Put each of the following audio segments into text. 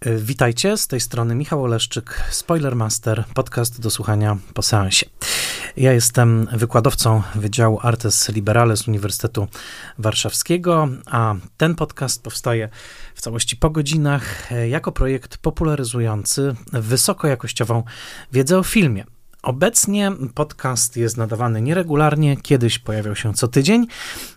Witajcie, z tej strony Michał Oleszczyk, Spoilermaster, podcast do słuchania po seansie. Ja jestem wykładowcą Wydziału Artes Liberales Uniwersytetu Warszawskiego, a ten podcast powstaje w całości po godzinach jako projekt popularyzujący wysokojakościową wiedzę o filmie. Obecnie podcast jest nadawany nieregularnie, kiedyś pojawiał się co tydzień.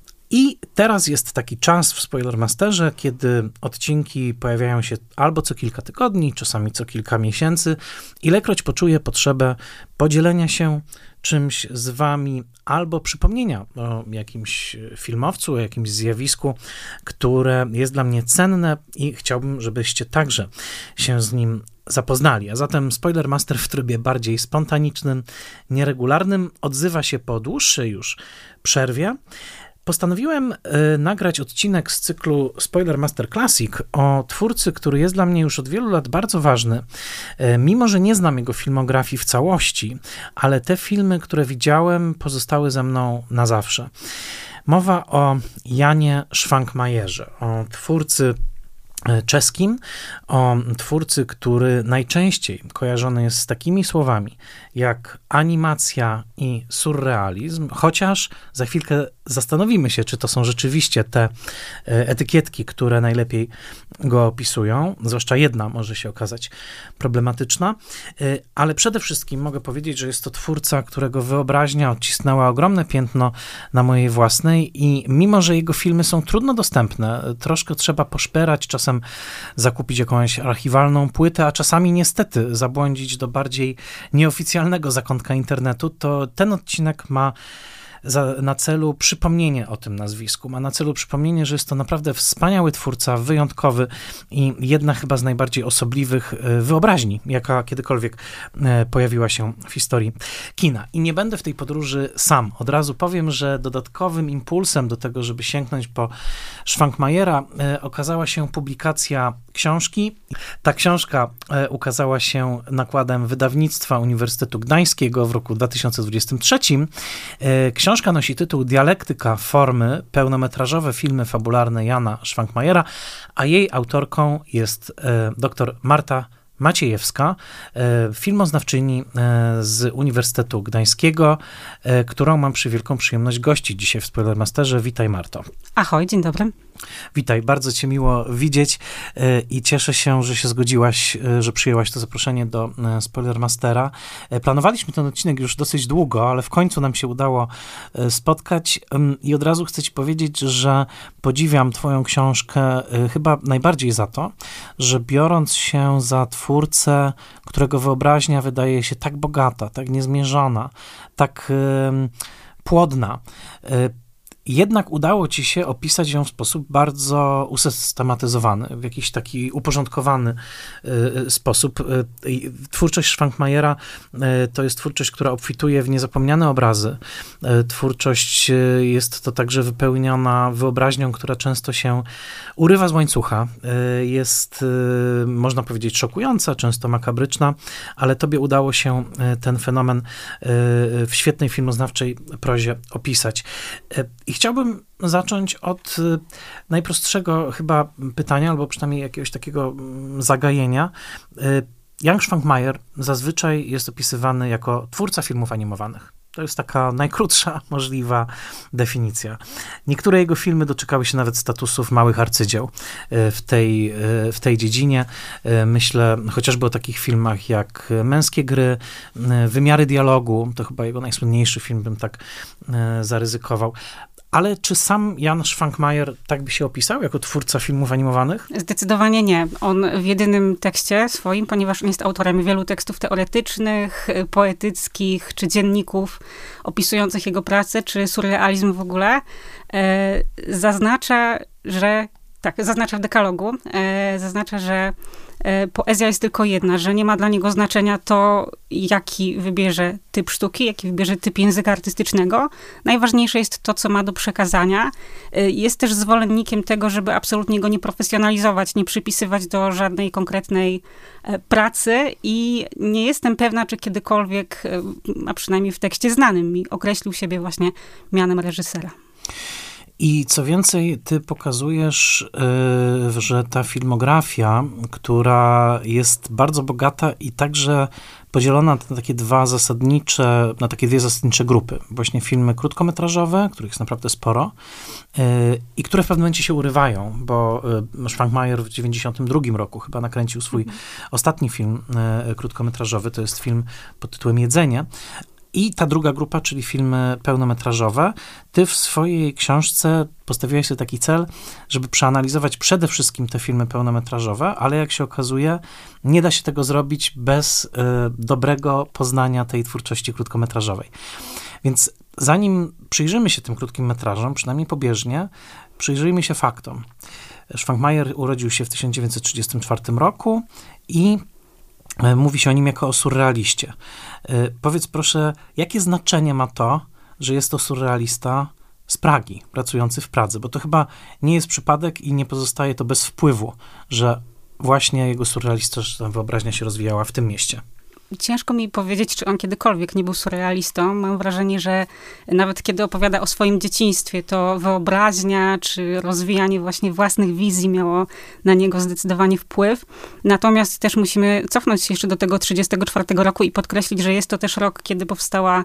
I teraz jest taki czas w Spoilermasterze, kiedy odcinki pojawiają się albo co kilka tygodni, czasami co kilka miesięcy. Ilekroć poczuję potrzebę podzielenia się czymś z wami albo przypomnienia o jakimś filmowcu, o jakimś zjawisku, które jest dla mnie cenne i chciałbym, żebyście także się z nim zapoznali. A zatem Spoilermaster w trybie bardziej spontanicznym, nieregularnym odzywa się po dłuższej już przerwie. Postanowiłem nagrać odcinek z cyklu Spoilermaster Classic o twórcy, który jest dla mnie już od wielu lat bardzo ważny. Mimo że nie znam jego filmografii w całości, ale te filmy, które widziałem, pozostały ze mną na zawsze. Mowa o Janie Szwankmajerze, o twórcy czeskim, o twórcy, który najczęściej kojarzony jest z takimi słowami jak animacja i surrealizm, chociaż za chwilkę zastanowimy się, czy to są rzeczywiście te etykietki, które najlepiej go opisują, zwłaszcza jedna może się okazać problematyczna, ale przede wszystkim mogę powiedzieć, że jest to twórca, którego wyobraźnia odcisnęła ogromne piętno na mojej własnej i mimo, że jego filmy są trudno dostępne, troszkę trzeba poszperać, czasem zakupić jakąś archiwalną płytę, a czasami niestety zabłądzić do bardziej nieoficjalnego zakątka internetu, to ten odcinek ma na celu przypomnienie o tym nazwisku. Ma na celu przypomnienie, że jest to naprawdę wspaniały twórca, wyjątkowy i jedna chyba z najbardziej osobliwych wyobraźni, jaka kiedykolwiek pojawiła się w historii kina. I nie będę w tej podróży sam. Od razu powiem, że dodatkowym impulsem do tego, żeby sięgnąć po Szwankmajera, okazała się publikacja książki. Ta książka ukazała się nakładem wydawnictwa Uniwersytetu Gdańskiego w roku 2023. Książka nosi tytuł Dialektyka formy, pełnometrażowe filmy fabularne Jana Szwankmajera, a jej autorką jest dr Marta Maciejewska, filmoznawczyni z Uniwersytetu Gdańskiego, którą mam wielką przyjemność gościć dzisiaj w Spoilermasterze. Witaj, Marto. Ahoj, dzień dobry. Witaj, bardzo cię miło widzieć i cieszę się, że się zgodziłaś, że przyjęłaś to zaproszenie do Spoilermastera. Planowaliśmy ten odcinek już dosyć długo, ale w końcu nam się udało spotkać i od razu chcę ci powiedzieć, że podziwiam twoją książkę chyba najbardziej za to, że biorąc się za twórcę, którego wyobraźnia wydaje się tak bogata, tak niezmierzona, tak płodna, jednak udało ci się opisać ją w sposób bardzo usystematyzowany, w jakiś taki uporządkowany sposób. Twórczość Szwankmajera to jest twórczość, która obfituje w niezapomniane obrazy. Twórczość jest to także wypełniona wyobraźnią, która często się urywa z łańcucha. Jest, można powiedzieć, szokująca, często makabryczna, ale tobie udało się ten fenomen w świetnej filmoznawczej prozie opisać. I chciałbym zacząć od najprostszego chyba pytania, albo przynajmniej jakiegoś takiego zagajenia. Jan Szwankmajer zazwyczaj jest opisywany jako twórca filmów animowanych. To jest taka najkrótsza możliwa definicja. Niektóre jego filmy doczekały się nawet statusów małych arcydzieł w tej dziedzinie. Myślę chociażby o takich filmach jak Męskie gry, Wymiary dialogu, to chyba jego najsłynniejszy film, bym tak zaryzykował. Ale czy sam Jan Szwankmajer tak by się opisał jako twórca filmów animowanych? Zdecydowanie nie. On w jedynym tekście swoim, ponieważ on jest autorem wielu tekstów teoretycznych, poetyckich, czy dzienników opisujących jego pracę, czy surrealizm w ogóle, zaznacza w dekalogu, że poezja jest tylko jedna, że nie ma dla niego znaczenia to, jaki wybierze typ sztuki, jaki wybierze typ języka artystycznego. Najważniejsze jest to, co ma do przekazania. Jest też zwolennikiem tego, żeby absolutnie go nie profesjonalizować, nie przypisywać do żadnej konkretnej pracy i nie jestem pewna, czy kiedykolwiek, a przynajmniej w tekście znanym mi, określił siebie właśnie mianem reżysera. I co więcej, ty pokazujesz, że ta filmografia, która jest bardzo bogata i także podzielona na takie dwie zasadnicze grupy. Właśnie filmy krótkometrażowe, których jest naprawdę sporo i które w pewnym momencie się urywają, bo Szwankmajer w 1992 roku chyba nakręcił swój ostatni film krótkometrażowy, to jest film pod tytułem Jedzenie. I ta druga grupa, czyli filmy pełnometrażowe. Ty w swojej książce postawiłeś sobie taki cel, żeby przeanalizować przede wszystkim te filmy pełnometrażowe, ale jak się okazuje, nie da się tego zrobić bez dobrego poznania tej twórczości krótkometrażowej. Więc zanim przyjrzymy się tym krótkim metrażom, przynajmniej pobieżnie, przyjrzyjmy się faktom. Szwankmajer urodził się w 1934 roku i mówi się o nim jako o surrealiście. Powiedz proszę, jakie znaczenie ma to, że jest to surrealista z Pragi, pracujący w Pradze? Bo to chyba nie jest przypadek i nie pozostaje to bez wpływu, że właśnie jego surrealistyczna wyobraźnia się rozwijała w tym mieście. Ciężko mi powiedzieć, czy on kiedykolwiek nie był surrealistą. Mam wrażenie, że nawet kiedy opowiada o swoim dzieciństwie, to wyobraźnia czy rozwijanie właśnie własnych wizji miało na niego zdecydowanie wpływ. Natomiast też musimy cofnąć się jeszcze do tego 1934 roku i podkreślić, że jest to też rok, kiedy powstała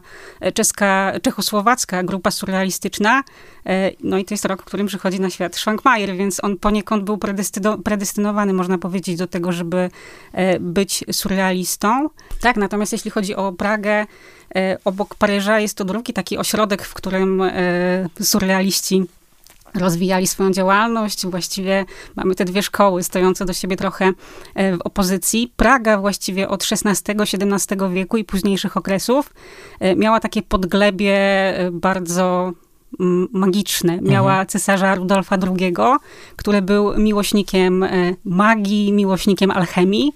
czechosłowacka grupa surrealistyczna. No i to jest rok, w którym przychodzi na świat Szwankmajer, więc on poniekąd był predestynowany, można powiedzieć, do tego, żeby być surrealistą. Tak, natomiast jeśli chodzi o Pragę, obok Paryża jest to drugi taki ośrodek, w którym surrealiści rozwijali swoją działalność. Właściwie mamy te dwie szkoły stojące do siebie trochę w opozycji. Praga właściwie od XVI-XVII wieku i późniejszych okresów miała takie podglebie bardzo magiczne. Miała cesarza Rudolfa II, który był miłośnikiem magii, miłośnikiem alchemii.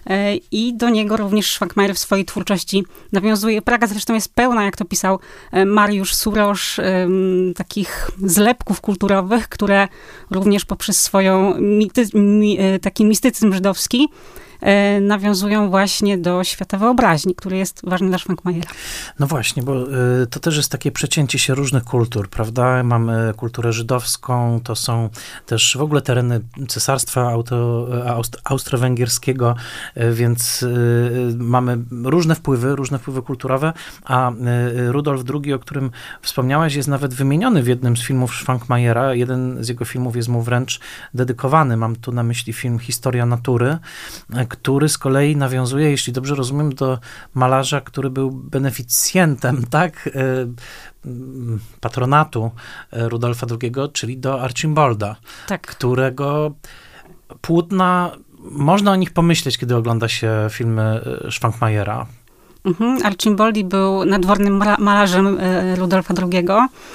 I do niego również Szwankmajer w swojej twórczości nawiązuje. Praga zresztą jest pełna, jak to pisał Mariusz Surosz, takich zlepków kulturowych, które również poprzez swoją taki mistycyzm żydowski nawiązują właśnie do świata wyobraźni, który jest ważny dla Szwankmajera. No właśnie, bo to też jest takie przecięcie się różnych kultur, prawda? Mamy kulturę żydowską, to są też w ogóle tereny cesarstwa austro-węgierskiego, więc mamy różne wpływy kulturowe, a Rudolf II, o którym wspomniałaś, jest nawet wymieniony w jednym z filmów Szwankmajera. Jeden z jego filmów jest mu wręcz dedykowany. Mam tu na myśli film Historia natury, który z kolei nawiązuje, jeśli dobrze rozumiem, do malarza, który był beneficjentem, tak, patronatu Rudolfa II, czyli do Archimbolda, tak, którego płótna, można o nich pomyśleć, kiedy ogląda się filmy Szwankmajera. Archimboldi był nadwornym malarzem Rudolfa II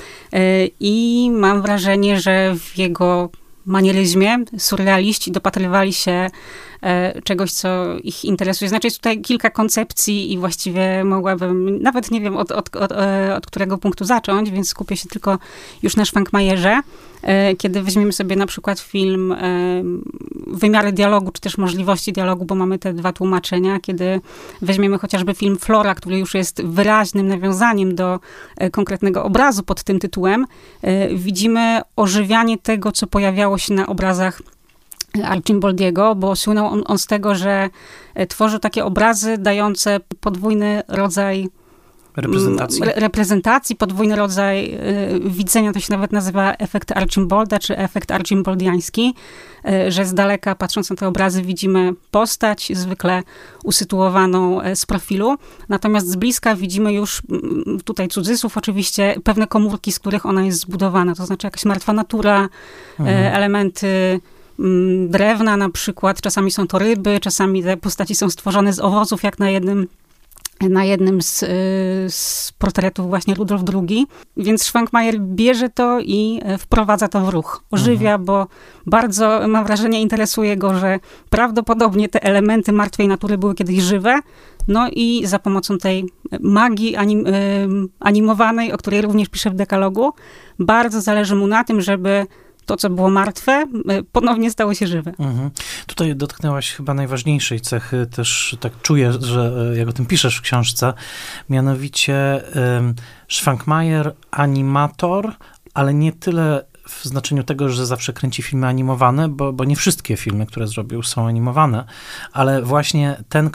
i mam wrażenie, że w jego manieryzmie surrealiści dopatrywali się czegoś, co ich interesuje. Znaczy jest tutaj kilka koncepcji i właściwie mogłabym, nawet nie wiem od którego punktu zacząć, więc skupię się tylko już na Szwankmajerze. Kiedy weźmiemy sobie na przykład film Wymiary dialogu, czy też możliwości dialogu, bo mamy te dwa tłumaczenia. Kiedy weźmiemy chociażby film Flora, który już jest wyraźnym nawiązaniem do konkretnego obrazu pod tym tytułem, widzimy ożywianie tego, co pojawiało się na obrazach Archimboldiego, bo słynął on z tego, że tworzył takie obrazy dające podwójny rodzaj reprezentacji, podwójny rodzaj widzenia, to się nawet nazywa efekt Archimbolda, czy efekt archimboldiański, że z daleka, patrząc na te obrazy, widzimy postać, zwykle usytuowaną z profilu, natomiast z bliska widzimy już, tutaj cudzysłów oczywiście, pewne komórki, z których ona jest zbudowana, to znaczy jakaś martwa natura, elementy drewna na przykład, czasami są to ryby, czasami te postaci są stworzone z owoców, jak na jednym z portretów właśnie Rudolf II. Więc Szwankmajer bierze to i wprowadza to w ruch. Ożywia, bo bardzo, mam wrażenie, interesuje go, że prawdopodobnie te elementy martwej natury były kiedyś żywe. No i za pomocą tej magii animowanej, o której również pisze w dekalogu, bardzo zależy mu na tym, żeby to, co było martwe, ponownie stało się żywe. Tutaj dotknęłaś chyba najważniejszej cechy, też tak czuję, że jak o tym piszesz w książce, mianowicie Szwankmajer animator, ale nie tyle w znaczeniu tego, że zawsze kręci filmy animowane, bo nie wszystkie filmy, które zrobił, są animowane, ale właśnie ten,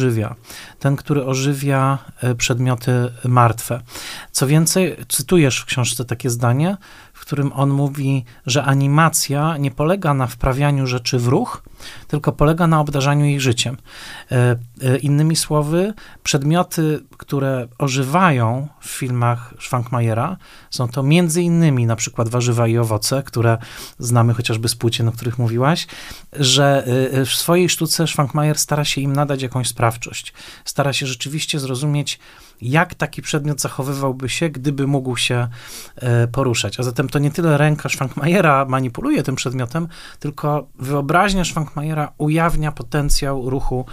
który ożywia przedmioty martwe. Co więcej, cytujesz w książce takie zdanie, w którym on mówi, że animacja nie polega na wprawianiu rzeczy w ruch, tylko polega na obdarzaniu ich życiem. Innymi słowy, przedmioty, które ożywają w filmach Švankmajera, są to między innymi na przykład warzywa i owoce, które znamy chociażby z płócien, o których mówiłaś, że w swojej sztuce Švankmajer stara się im nadać jakąś sprawczość. Stara się rzeczywiście zrozumieć, jak taki przedmiot zachowywałby się, gdyby mógł się poruszać. A zatem to nie tyle ręka Švankmajera manipuluje tym przedmiotem, tylko wyobraźnia Švankmajera ujawnia potencjał ruchu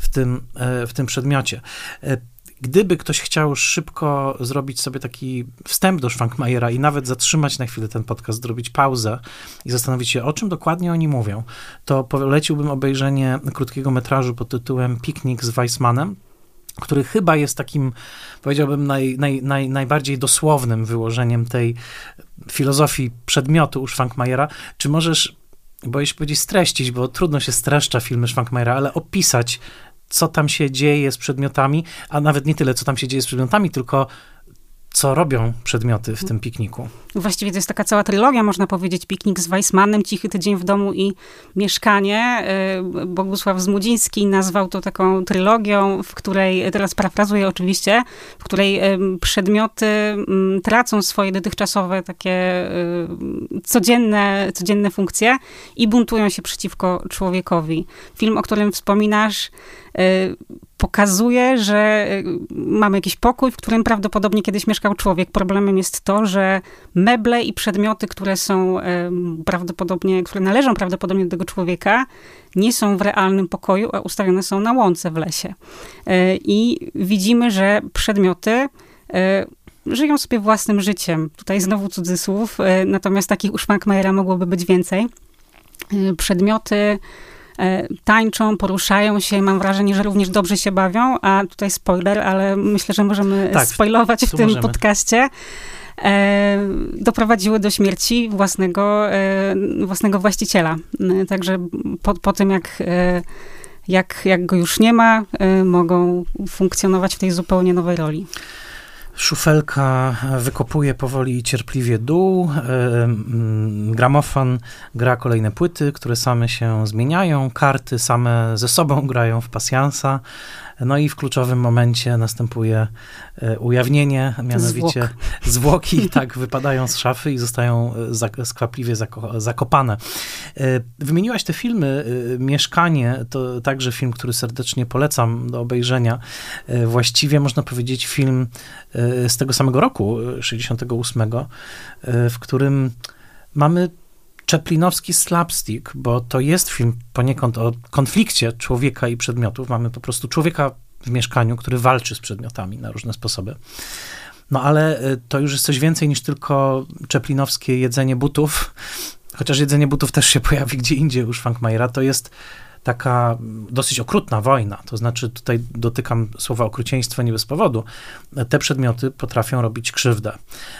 w tym przedmiocie. Gdyby ktoś chciał szybko zrobić sobie taki wstęp do Švankmajera i nawet zatrzymać na chwilę ten podcast, zrobić pauzę i zastanowić się, o czym dokładnie oni mówią, to poleciłbym obejrzenie krótkiego metrażu pod tytułem Piknik z Weissmanem, który chyba jest takim, powiedziałbym, najbardziej dosłownym wyłożeniem tej filozofii przedmiotu u Švankmajera. Czy możesz, boję się powiedzieć streścić, bo trudno się streszcza filmy Švankmajera, ale opisać, co tam się dzieje z przedmiotami, a nawet nie tyle, co tam się dzieje z przedmiotami, tylko co robią przedmioty w tym pikniku. Właściwie to jest taka cała trylogia, można powiedzieć, Piknik z Weissmanem, Cichy tydzień w domu i Mieszkanie. Bogusław Zmudziński nazwał to taką trylogią, w której, teraz parafrazuję oczywiście, w której przedmioty tracą swoje dotychczasowe takie codzienne funkcje i buntują się przeciwko człowiekowi. Film, o którym wspominasz, pokazuje, że mamy jakiś pokój, w którym prawdopodobnie kiedyś mieszkał człowiek. Problemem jest to, że meble i przedmioty, które należą prawdopodobnie do tego człowieka, nie są w realnym pokoju, a ustawione są na łące w lesie. I widzimy, że przedmioty żyją sobie własnym życiem. Tutaj znowu cudzysłów, natomiast takich u Švankmajera mogłoby być więcej. Przedmioty tańczą, poruszają się, mam wrażenie, że również dobrze się bawią, a tutaj spoiler, ale myślę, że możemy spoilować w tym podcaście. Doprowadziły do śmierci własnego właściciela. Także po tym, jak go już nie ma, mogą funkcjonować w tej zupełnie nowej roli. Szufelka wykopuje powoli i cierpliwie dół, gramofon gra kolejne płyty, które same się zmieniają, karty same ze sobą grają w pasjansa, no i w kluczowym momencie następuje ujawnienie, mianowicie zwłoki tak wypadają z szafy i zostają skwapliwie zakopane. Wymieniłaś te filmy. Mieszkanie to także film, który serdecznie polecam do obejrzenia. Właściwie można powiedzieć film z tego samego roku, 68, w którym mamy czeplinowski slapstick, bo to jest film poniekąd o konflikcie człowieka i przedmiotów. Mamy po prostu człowieka w mieszkaniu, który walczy z przedmiotami na różne sposoby. No ale to już jest coś więcej niż tylko czeplinowskie jedzenie butów, chociaż jedzenie butów też się pojawi gdzie indziej u Švankmajera. To jest taka dosyć okrutna wojna, to znaczy tutaj dotykam słowa okrucieństwo nie bez powodu. Te przedmioty potrafią robić krzywdę.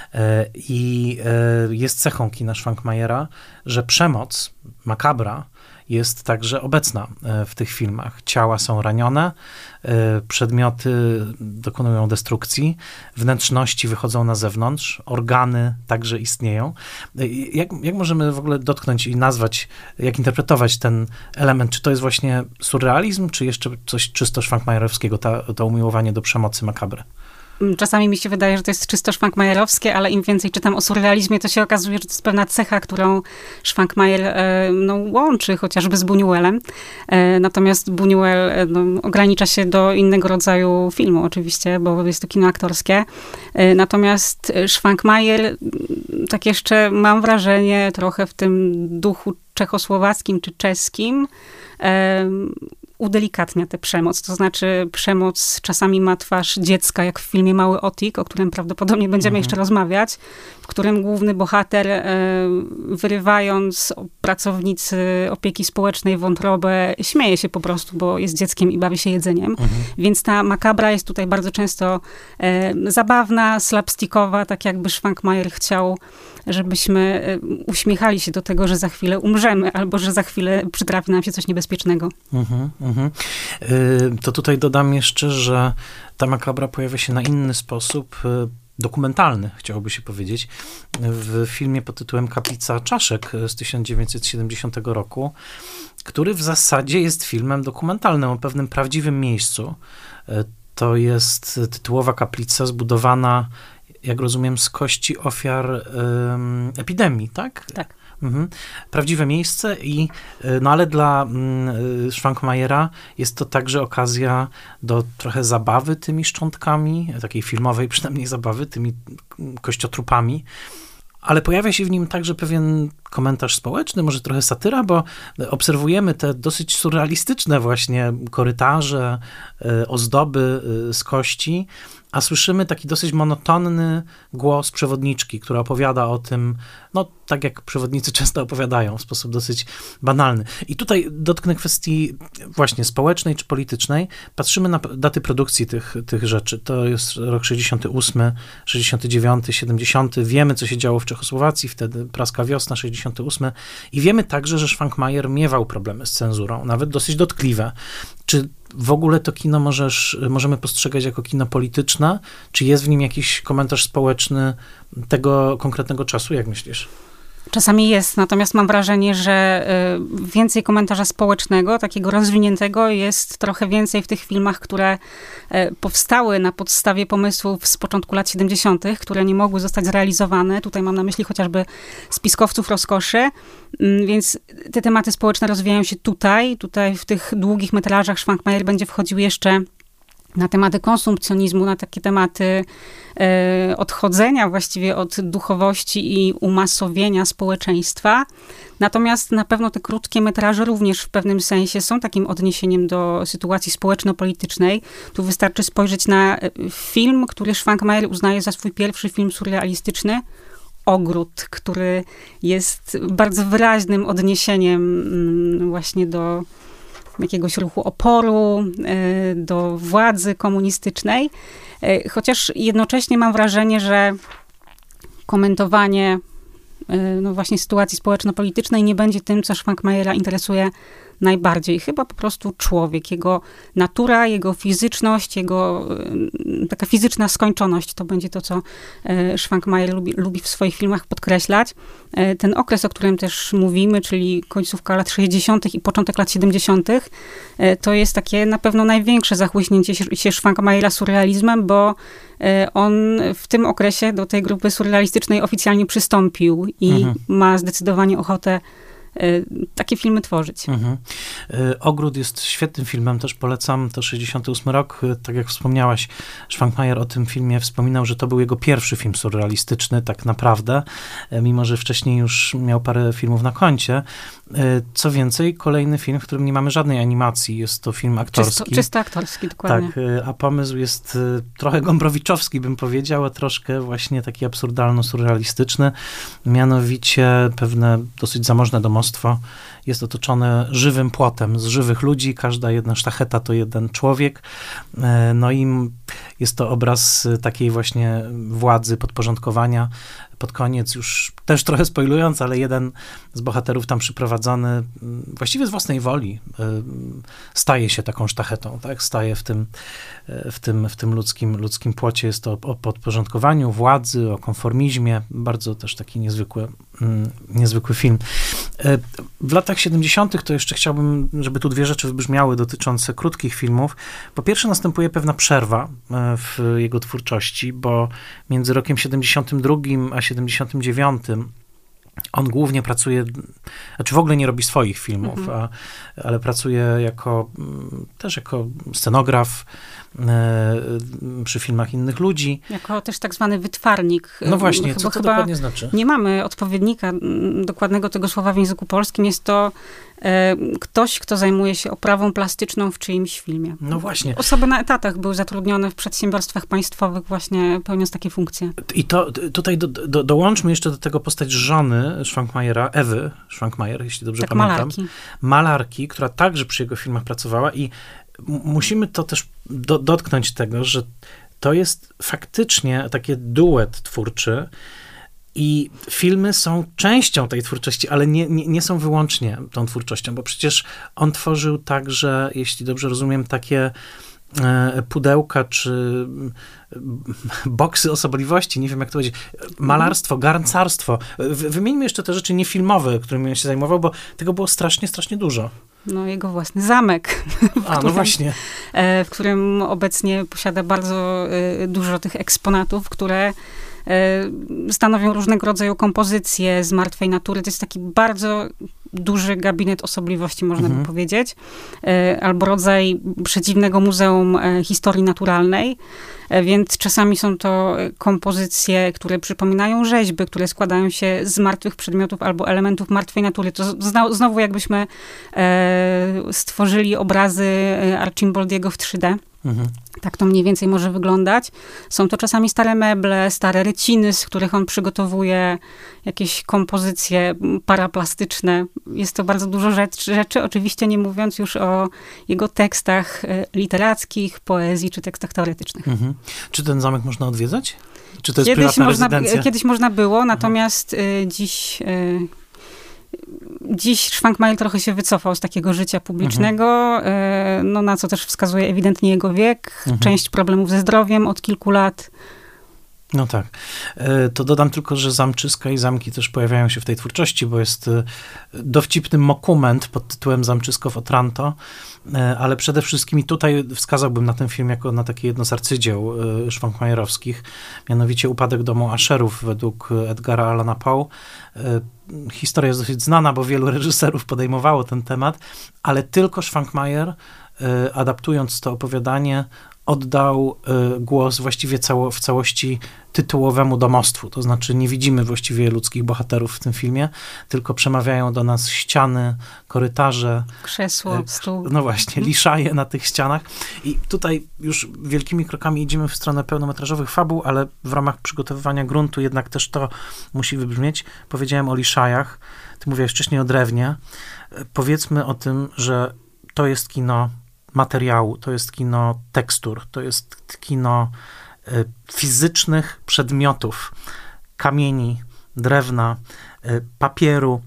I jest cechą kina Švankmajera, że przemoc, makabra, jest także obecna w tych filmach. Ciała są ranione, przedmioty dokonują destrukcji, wnętrzności wychodzą na zewnątrz, organy także istnieją. Jak możemy w ogóle dotknąć i nazwać, jak interpretować ten element? Czy to jest właśnie surrealizm, czy jeszcze coś czysto szwankmajerowskiego, to umiłowanie do przemocy makabry? Czasami mi się wydaje, że to jest czysto szwankmajerowskie, ale im więcej czytam o surrealizmie, to się okazuje, że to jest pewna cecha, którą Švankmajer łączy chociażby z Buñuelem. Natomiast Buñuel ogranicza się do innego rodzaju filmu oczywiście, bo jest to kino aktorskie. Natomiast Švankmajer, tak jeszcze mam wrażenie, trochę w tym duchu czechosłowackim czy czeskim, udelikatnia tę przemoc. To znaczy przemoc czasami ma twarz dziecka, jak w filmie Mały Otik, o którym prawdopodobnie będziemy jeszcze rozmawiać, w którym główny bohater, wyrywając pracownicy opieki społecznej wątrobę, śmieje się po prostu, bo jest dzieckiem i bawi się jedzeniem. Więc ta makabra jest tutaj bardzo często zabawna, slapstickowa, tak jakby Szwankmajer chciał, żebyśmy uśmiechali się do tego, że za chwilę umrzemy, albo że za chwilę przytrafi nam się coś niebezpiecznego. To tutaj dodam jeszcze, że ta makabra pojawia się na inny sposób, dokumentalny, chciałoby się powiedzieć, w filmie pod tytułem Kaplica Czaszek z 1970 roku, który w zasadzie jest filmem dokumentalnym o pewnym prawdziwym miejscu. To jest tytułowa kaplica zbudowana, jak rozumiem, z kości ofiar epidemii, tak? Tak. Prawdziwe miejsce no ale dla Szwankmajera jest to także okazja do trochę zabawy tymi szczątkami, takiej filmowej przynajmniej zabawy, tymi kościotrupami. Ale pojawia się w nim także pewien komentarz społeczny, może trochę satyra, bo obserwujemy te dosyć surrealistyczne właśnie korytarze, ozdoby z kości, a słyszymy taki dosyć monotonny głos przewodniczki, która opowiada o tym, no tak jak przewodnicy często opowiadają, w sposób dosyć banalny. I tutaj dotknę kwestii właśnie społecznej czy politycznej. Patrzymy na daty produkcji tych rzeczy. To jest rok 68, 69, 70. Wiemy, co się działo w Czechosłowacji, wtedy praska wiosna, 68. I wiemy także, że Szwankmajer miewał problemy z cenzurą, nawet dosyć dotkliwe. Czy w ogóle to kino możemy postrzegać jako kino polityczne? Czy jest w nim jakiś komentarz społeczny tego konkretnego czasu? Jak myślisz? Czasami jest, natomiast mam wrażenie, że więcej komentarza społecznego, takiego rozwiniętego, jest trochę więcej w tych filmach, które powstały na podstawie pomysłów z początku lat 70., które nie mogły zostać zrealizowane. Tutaj mam na myśli chociażby Spiskowców rozkoszy, więc te tematy społeczne rozwijają się tutaj w tych długich metrażach Szwankmajer będzie wchodził jeszcze na tematy konsumpcjonizmu, na takie tematy odchodzenia właściwie od duchowości i umasowienia społeczeństwa. Natomiast na pewno te krótkie metraże również w pewnym sensie są takim odniesieniem do sytuacji społeczno-politycznej. Tu wystarczy spojrzeć na film, który Szwankmajer uznaje za swój pierwszy film surrealistyczny, Ogród, który jest bardzo wyraźnym odniesieniem właśnie do jakiegoś ruchu oporu, do władzy komunistycznej. Chociaż jednocześnie mam wrażenie, że komentowanie no właśnie sytuacji społeczno-politycznej nie będzie tym, co Szwankmajera interesuje najbardziej. Chyba po prostu człowiek, jego natura, jego fizyczność, jego taka fizyczna skończoność. To będzie to, co Szwankmajer lubi w swoich filmach podkreślać. Ten okres, o którym też mówimy, czyli końcówka lat 60. i początek lat 70., to jest takie na pewno największe zachłyśnięcie się Szwankmajera surrealizmem, bo on w tym okresie do tej grupy surrealistycznej oficjalnie przystąpił i ma zdecydowanie ochotę takie filmy tworzyć. Ogród jest świetnym filmem, też polecam, to 68 rok, tak jak wspomniałaś, Szwankmajer o tym filmie wspominał, że to był jego pierwszy film surrealistyczny, tak naprawdę, mimo że wcześniej już miał parę filmów na koncie. Co więcej, kolejny film, w którym nie mamy żadnej animacji, jest to film aktorski. Czysto aktorski, dokładnie. Tak, a pomysł jest trochę gombrowiczowski, bym powiedział, a troszkę właśnie taki absurdalno-surrealistyczny, mianowicie pewne dosyć zamożne domostwo jest otoczone żywym płotem z żywych ludzi, każda jedna sztacheta to jeden człowiek, no i jest to obraz takiej właśnie władzy, podporządkowania. Pod koniec, już też trochę spoilując, ale jeden z bohaterów tam przyprowadzony właściwie z własnej woli staje się taką sztachetą, tak? Staje w tym ludzkim płocie. Jest to o podporządkowaniu władzy, o konformizmie. Bardzo też taki niezwykły film. W latach 70. to jeszcze chciałbym, żeby tu dwie rzeczy wybrzmiały dotyczące krótkich filmów. Po pierwsze następuje pewna przerwa w jego twórczości, bo między rokiem 72 a 79 On głównie pracuje, znaczy w ogóle nie robi swoich filmów, ale pracuje też jako scenograf przy filmach innych ludzi. Jako też tak zwany wytwarnik. No właśnie, co to dokładnie znaczy? Nie mamy odpowiednika dokładnego tego słowa w języku polskim. Jest to ktoś, kto zajmuje się oprawą plastyczną w czyimś filmie. No właśnie. Osoby na etatach były zatrudnione w przedsiębiorstwach państwowych właśnie pełniąc takie funkcje. I to tutaj dołączmy jeszcze do tego postać żony Schwankmajera, Ewy Schwankmajer, jeśli dobrze pamiętam. Malarki, która także przy jego filmach pracowała i musimy to też dotknąć tego, że to jest faktycznie taki duet twórczy i filmy są częścią tej twórczości, ale nie są wyłącznie tą twórczością, bo przecież on tworzył także, jeśli dobrze rozumiem, takie pudełka czy boksy osobliwości, nie wiem jak to powiedzieć, malarstwo, garncarstwo. Wymieńmy jeszcze te rzeczy niefilmowe, którymi on się zajmował, bo tego było strasznie, strasznie dużo. No, jego własny zamek. No właśnie. W którym obecnie posiada bardzo dużo tych eksponatów, które stanowią różnego rodzaju kompozycje z martwej natury. To jest taki bardzo duży gabinet osobliwości, można by powiedzieć. Albo rodzaj przedziwnego Muzeum Historii Naturalnej. Więc czasami są to kompozycje, które przypominają rzeźby, które składają się z martwych przedmiotów albo elementów martwej natury. To znowu jakbyśmy stworzyli obrazy Archimboldiego w 3D. Tak to mniej więcej może wyglądać. Są to czasami stare meble, stare ryciny, z których on przygotowuje jakieś kompozycje paraplastyczne. Jest to bardzo dużo rzeczy, oczywiście nie mówiąc już o jego tekstach literackich, poezji czy tekstach teoretycznych. Czy ten zamek można odwiedzać? Czy to jest prywatna rezydencja? Kiedyś można było, natomiast Dziś Schwankmajer trochę się wycofał z takiego życia publicznego, no na co też wskazuje ewidentnie jego wiek, część problemów ze zdrowiem od kilku lat. No tak. To dodam tylko, że zamczyska i zamki też pojawiają się w tej twórczości, bo jest dowcipny mokument pod tytułem Zamczysko w Otranto, ale przede wszystkim i tutaj wskazałbym na ten film jako na takie jedno z arcydzieł szwankmajerowskich, mianowicie Upadek domu Asherów według Edgara Allana Poe. Historia jest dosyć znana, bo wielu reżyserów podejmowało ten temat, ale tylko Schwankmajer, adaptując to opowiadanie, oddał głos właściwie w całości tytułowemu domostwu. To znaczy nie widzimy właściwie ludzkich bohaterów w tym filmie, tylko przemawiają do nas ściany, korytarze. Krzesło, stół. No właśnie, liszaje na tych ścianach. I tutaj już wielkimi krokami idziemy w stronę pełnometrażowych fabuł, ale w ramach przygotowywania gruntu jednak też to musi wybrzmieć. Powiedziałem o liszajach, ty mówiłeś wcześniej o drewnie. Powiedzmy o tym, że to jest kino materiału, to jest kino tekstur, to jest kino fizycznych przedmiotów, kamieni, drewna, papieru.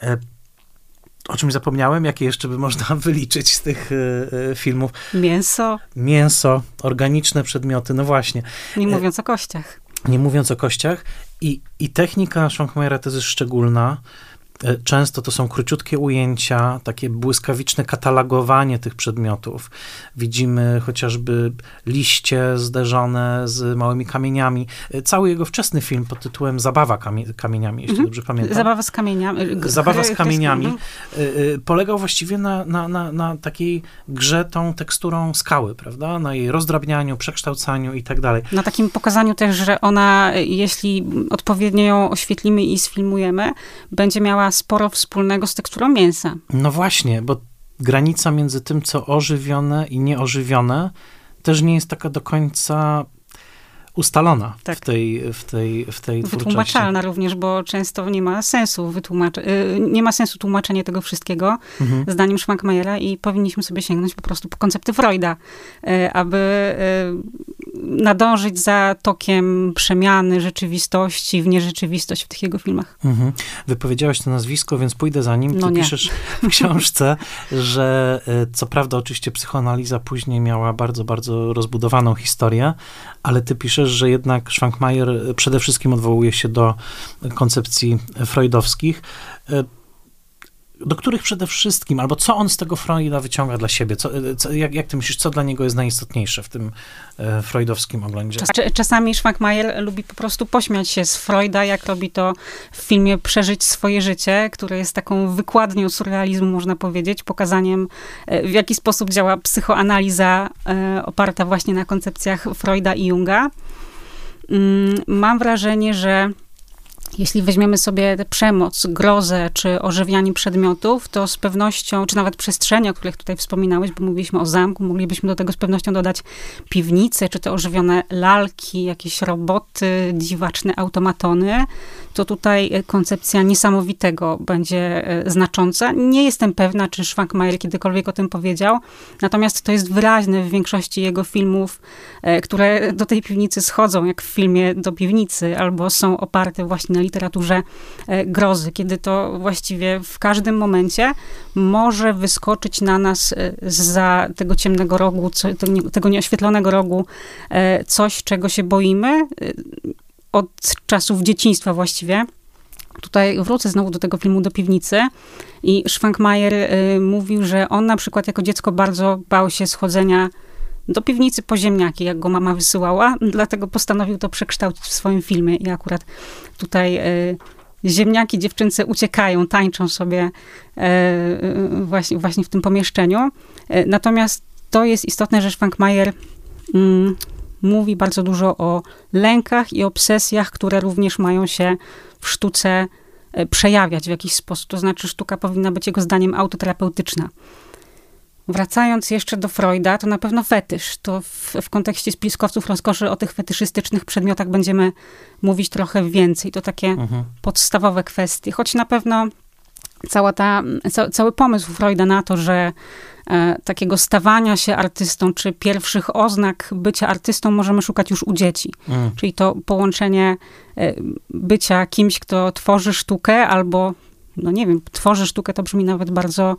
O czymś zapomniałem? Jakie jeszcze by można wyliczyć z tych filmów? Mięso, organiczne przedmioty, no właśnie. Nie mówiąc o kościach. Nie mówiąc o kościach. I technika Schwankmajera to jest szczególna. Często to są króciutkie ujęcia, takie błyskawiczne katalogowanie tych przedmiotów. Widzimy chociażby liście zderzone z małymi kamieniami. Cały jego wczesny film pod tytułem Zabawa kamieniami, jeśli dobrze pamiętam. Zabawa z kamieniami. Zabawa z kamieniami polegał właściwie na takiej grze tą teksturą skały, prawda? Na jej rozdrabnianiu, przekształcaniu i tak dalej. Na takim pokazaniu też, że ona, jeśli odpowiednio ją oświetlimy i sfilmujemy, będzie miała sporo wspólnego z teksturą mięsa. No właśnie, bo granica między tym, co ożywione i nieożywione, też nie jest taka do końca ustalona w tej twórczości. Wytłumaczalna również, bo często nie ma sensu tłumaczenia tego wszystkiego zdaniem Schwankmajera i powinniśmy sobie sięgnąć po prostu po koncepty Freuda, aby nadążyć za tokiem przemiany rzeczywistości w nierzeczywistość w tych jego filmach. Wypowiedziałaś to nazwisko, więc pójdę za nim. Ty piszesz w książce, że co prawda oczywiście psychoanaliza później miała bardzo, bardzo rozbudowaną historię, ale ty piszesz, że jednak Schwankmajer przede wszystkim odwołuje się do koncepcji freudowskich. do których przede wszystkim, albo co on z tego Freuda wyciąga dla siebie? Jak ty myślisz, co dla niego jest najistotniejsze w tym freudowskim oglądzie? Czasami Schwankmajer lubi po prostu pośmiać się z Freuda, jak robi to w filmie Przeżyć swoje życie, które jest taką wykładnią surrealizmu, można powiedzieć, pokazaniem, w jaki sposób działa psychoanaliza oparta właśnie na koncepcjach Freuda i Junga. Mam wrażenie, że jeśli weźmiemy sobie tę przemoc, grozę, czy ożywianie przedmiotów, to z pewnością, czy nawet przestrzenie, o których tutaj wspominałeś, bo mówiliśmy o zamku, moglibyśmy do tego z pewnością dodać piwnice, czy te ożywione lalki, jakieś roboty, dziwaczne automatony, to tutaj koncepcja niesamowitego będzie znacząca. Nie jestem pewna, czy Schwankmajer kiedykolwiek o tym powiedział, natomiast to jest wyraźne w większości jego filmów, które do tej piwnicy schodzą, jak w filmie Do piwnicy, albo są oparte właśnie na literaturze grozy, kiedy to właściwie w każdym momencie może wyskoczyć na nas zza tego ciemnego rogu, tego nieoświetlonego rogu coś, czego się boimy od czasów dzieciństwa właściwie. Tutaj wrócę znowu do tego filmu Do piwnicy i Schwankmajer mówił, że on na przykład jako dziecko bardzo bał się schodzenia do piwnicy po ziemniaki, jak go mama wysyłała, dlatego postanowił to przekształcić w swoim filmie i akurat tutaj ziemniaki dziewczynce uciekają, tańczą sobie właśnie w tym pomieszczeniu. Natomiast to jest istotne, że Schwankmajer mówi bardzo dużo o lękach i obsesjach, które również mają się w sztuce przejawiać w jakiś sposób. To znaczy sztuka powinna być jego zdaniem autoterapeutyczna. Wracając jeszcze do Freuda, to na pewno fetysz. To w kontekście Spiskowców rozkoszy o tych fetyszystycznych przedmiotach będziemy mówić trochę więcej. To takie podstawowe kwestie. Choć na pewno cały pomysł Freuda na to, że takiego stawania się artystą, czy pierwszych oznak bycia artystą możemy szukać już u dzieci. Czyli to połączenie bycia kimś, kto tworzy sztukę, albo no nie wiem, tworzy sztukę, to brzmi nawet bardzo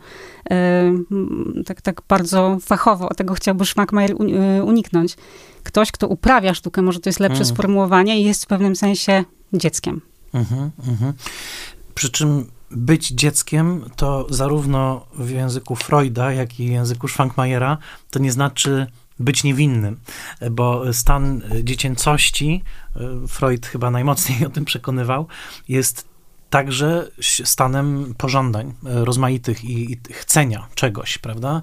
tak bardzo fachowo. Tego chciałby Schwankmajer uniknąć. Ktoś, kto uprawia sztukę, może to jest lepsze sformułowanie, i jest w pewnym sensie dzieckiem. Przy czym być dzieckiem to zarówno w języku Freuda, jak i w języku Schwankmajera to nie znaczy być niewinnym, bo stan dziecięcości, Freud chyba najmocniej o tym przekonywał, jest także stanem pożądań rozmaitych i chcenia czegoś, prawda?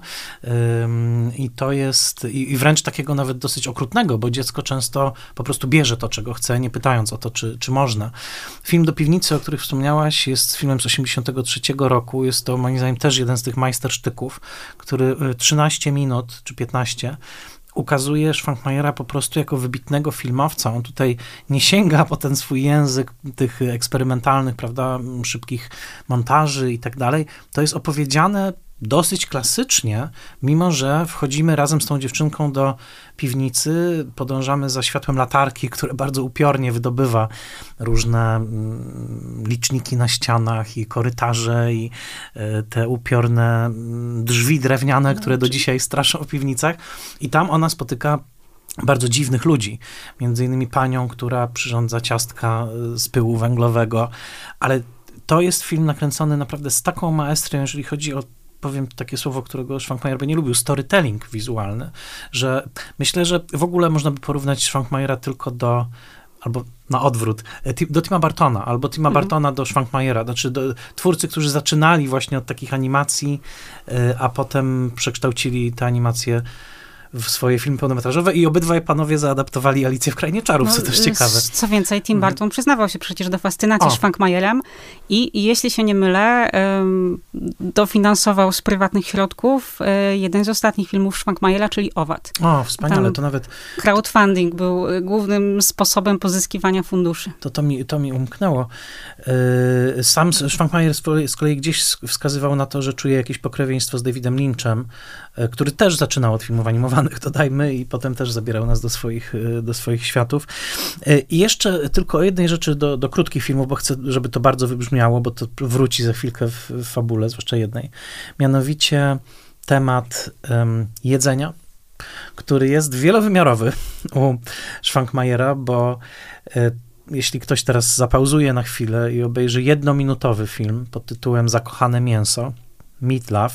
I to jest, i wręcz takiego nawet dosyć okrutnego, bo dziecko często po prostu bierze to, czego chce, nie pytając o to, czy można. Film Do piwnicy, o których wspomniałaś, jest filmem z 1983 roku. Jest to moim zdaniem też jeden z tych majstersztyków, który 13 minut, czy 15 ukazuje Schwankmajera po prostu jako wybitnego filmowca. On tutaj nie sięga po ten swój język tych eksperymentalnych, prawda, szybkich montaży i tak dalej. To jest opowiedziane dosyć klasycznie, mimo że wchodzimy razem z tą dziewczynką do piwnicy, podążamy za światłem latarki, które bardzo upiornie wydobywa różne liczniki na ścianach i korytarze i te upiorne drzwi drewniane, które do dzisiaj straszą w piwnicach. I tam ona spotyka bardzo dziwnych ludzi. Między innymi panią, która przyrządza ciastka z pyłu węglowego. Ale to jest film nakręcony naprawdę z taką maestrią, jeżeli chodzi o, powiem takie słowo, którego Schwankmajer by nie lubił, storytelling wizualny, że myślę, że w ogóle można by porównać Schwankmajera tylko do, albo na odwrót, do Tima Burtona, albo Tima Burtona do Schwankmajera, znaczy do twórcy, którzy zaczynali właśnie od takich animacji, a potem przekształcili te animacje w swoje filmy pełnometrażowe i obydwaj panowie zaadaptowali Alicję w Krainie Czarów, co też ciekawe. Co więcej, Tim Burton przyznawał się przecież do fascynacji Schwankmajerem i jeśli się nie mylę, dofinansował z prywatnych środków jeden z ostatnich filmów Schwankmajera, czyli Owad. O, wspaniale, to nawet... Crowdfunding był głównym sposobem pozyskiwania funduszy. To mi umknęło. Sam Schwankmajer z kolei gdzieś wskazywał na to, że czuje jakieś pokrewieństwo z Davidem Lynchem, który też zaczynał od filmów animowanych, dodajmy, i potem też zabierał nas do swoich światów. I jeszcze tylko o jednej rzeczy do krótkich filmów, bo chcę, żeby to bardzo wybrzmiało, bo to wróci za chwilkę w fabule, zwłaszcza jednej. Mianowicie temat jedzenia, który jest wielowymiarowy u Schwankmajera, bo jeśli ktoś teraz zapauzuje na chwilę i obejrzy 1-minutowy film pod tytułem Zakochane mięso, Meat Love,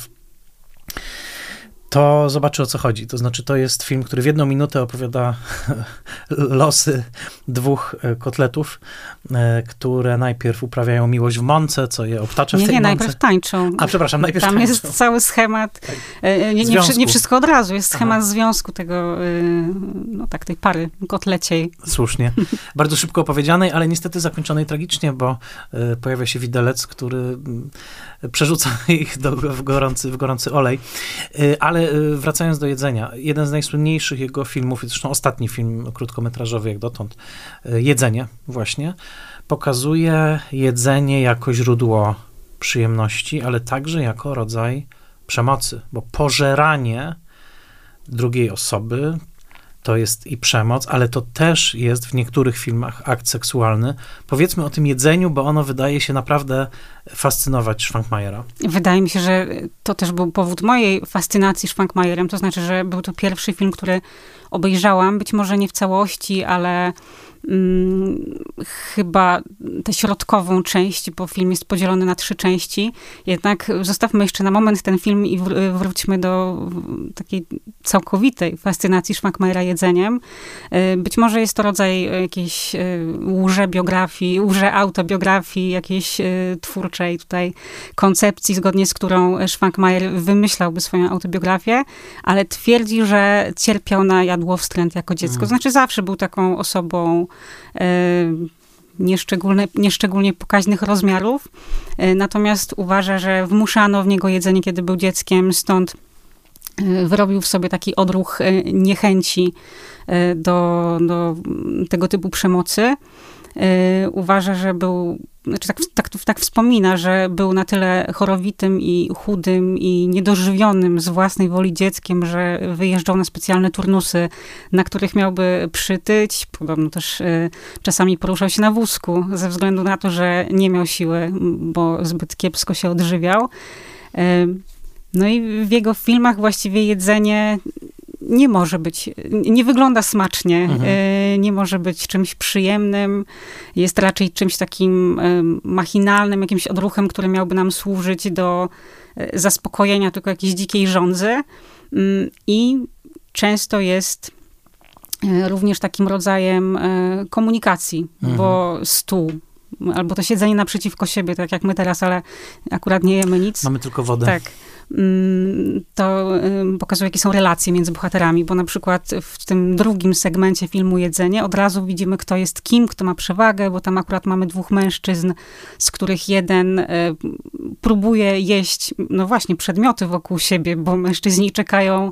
to zobaczy, o co chodzi. To znaczy, to jest film, który w 1 minutę opowiada losy 2 kotletów, które najpierw uprawiają miłość w mące, co je obtacza w tej mące. Najpierw tańczą. A, przepraszam, najpierw Tam tańczą. jest cały schemat, Tak. nie wszystko od razu, jest schemat związku tego, tej pary kotleciej. Słusznie. Bardzo szybko opowiedzianej, ale niestety zakończonej tragicznie, bo pojawia się widelec, który przerzuca ich w gorący olej. Ale wracając do jedzenia, jeden z najsłynniejszych jego filmów, zresztą ostatni film krótkometrażowy jak dotąd, Jedzenie właśnie, pokazuje jedzenie jako źródło przyjemności, ale także jako rodzaj przemocy, bo pożeranie drugiej osoby to jest i przemoc, ale to też jest w niektórych filmach akt seksualny. Powiedzmy o tym jedzeniu, bo ono wydaje się naprawdę fascynować Szwankmajera. Wydaje mi się, że to też był powód mojej fascynacji Szwankmajerem, to znaczy, że był to pierwszy film, który obejrzałam, być może nie w całości, ale chyba tę środkową część, bo film jest podzielony na 3 części. Jednak zostawmy jeszcze na moment ten film i wróćmy do takiej całkowitej fascynacji Szwankmajera jedzeniem. Być może jest to rodzaj jakiejś autobiografii, jakiejś twórczej tutaj koncepcji, zgodnie z którą Szwankmajer wymyślałby swoją autobiografię, ale twierdzi, że cierpiał na jadłowstręt jako dziecko. Znaczy zawsze był taką osobą nieszczególnie pokaźnych rozmiarów, natomiast uważa, że wmuszano w niego jedzenie, kiedy był dzieckiem, stąd wyrobił w sobie taki odruch niechęci do tego typu przemocy. Uważa, że był, znaczy tak wspomina, że był na tyle chorowitym i chudym i niedożywionym z własnej woli dzieckiem, że wyjeżdżał na specjalne turnusy, na których miałby przytyć. Podobno też czasami poruszał się na wózku ze względu na to, że nie miał siły, bo zbyt kiepsko się odżywiał. No i w jego filmach właściwie jedzenie nie wygląda smacznie, nie może być czymś przyjemnym, jest raczej czymś takim machinalnym, jakimś odruchem, który miałby nam służyć do zaspokojenia tylko jakiejś dzikiej żądzy i często jest również takim rodzajem komunikacji, bo stół, albo to siedzenie naprzeciwko siebie, tak jak my teraz, ale akurat nie jemy nic. Mamy tylko wodę. Tak. To pokazuje, jakie są relacje między bohaterami, bo na przykład w tym drugim segmencie filmu Jedzenie od razu widzimy, kto jest kim, kto ma przewagę, bo tam akurat mamy 2 mężczyzn, z których jeden próbuje jeść, no właśnie, przedmioty wokół siebie, bo mężczyźni czekają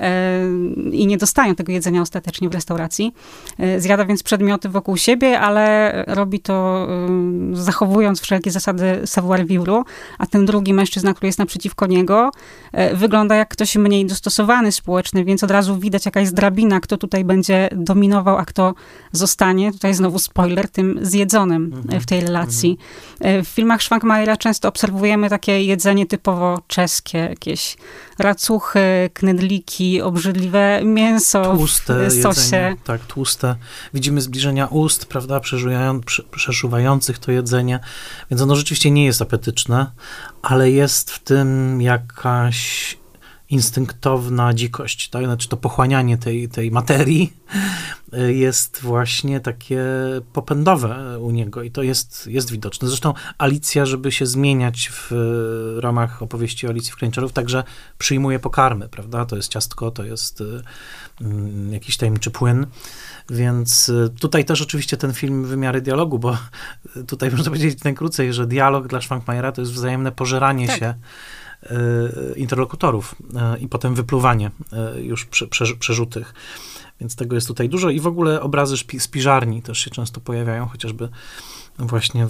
i nie dostają tego jedzenia ostatecznie w restauracji. Zjada więc przedmioty wokół siebie, ale robi to zachowując wszelkie zasady savoir-vivre, a ten drugi mężczyzna, który jest naprzeciwko niego, wygląda jak ktoś mniej dostosowany społecznie, więc od razu widać jakaś drabina, kto tutaj będzie dominował, a kto zostanie. Tutaj znowu spoiler, tym zjedzonym w tej relacji. W filmach Szwankmajera często obserwujemy takie jedzenie typowo czeskie, jakieś racuchy, knedliki, obrzydliwe mięso tłuste w sosie. Jedzenie, tak, tłuste. Widzimy zbliżenia ust, prawda, przeżuwających to jedzenie, więc ono rzeczywiście nie jest apetyczne, ale jest w tym jakaś instynktowna dzikość, tak? Znaczy to pochłanianie tej materii jest właśnie takie popędowe u niego i to jest widoczne. Zresztą Alicja, żeby się zmieniać w ramach opowieści o Alicji w Krainie Czarów, także przyjmuje pokarmy, prawda? To jest ciastko, to jest jakiś tajemniczy płyn, więc tutaj też oczywiście ten film wymiary dialogu, bo tutaj można powiedzieć najkrócej, że dialog dla Szwankmajera to jest wzajemne pożeranie się interlokutorów i potem wypluwanie już przerzutych. Więc tego jest tutaj dużo i w ogóle obrazy z piżarni też się często pojawiają, chociażby właśnie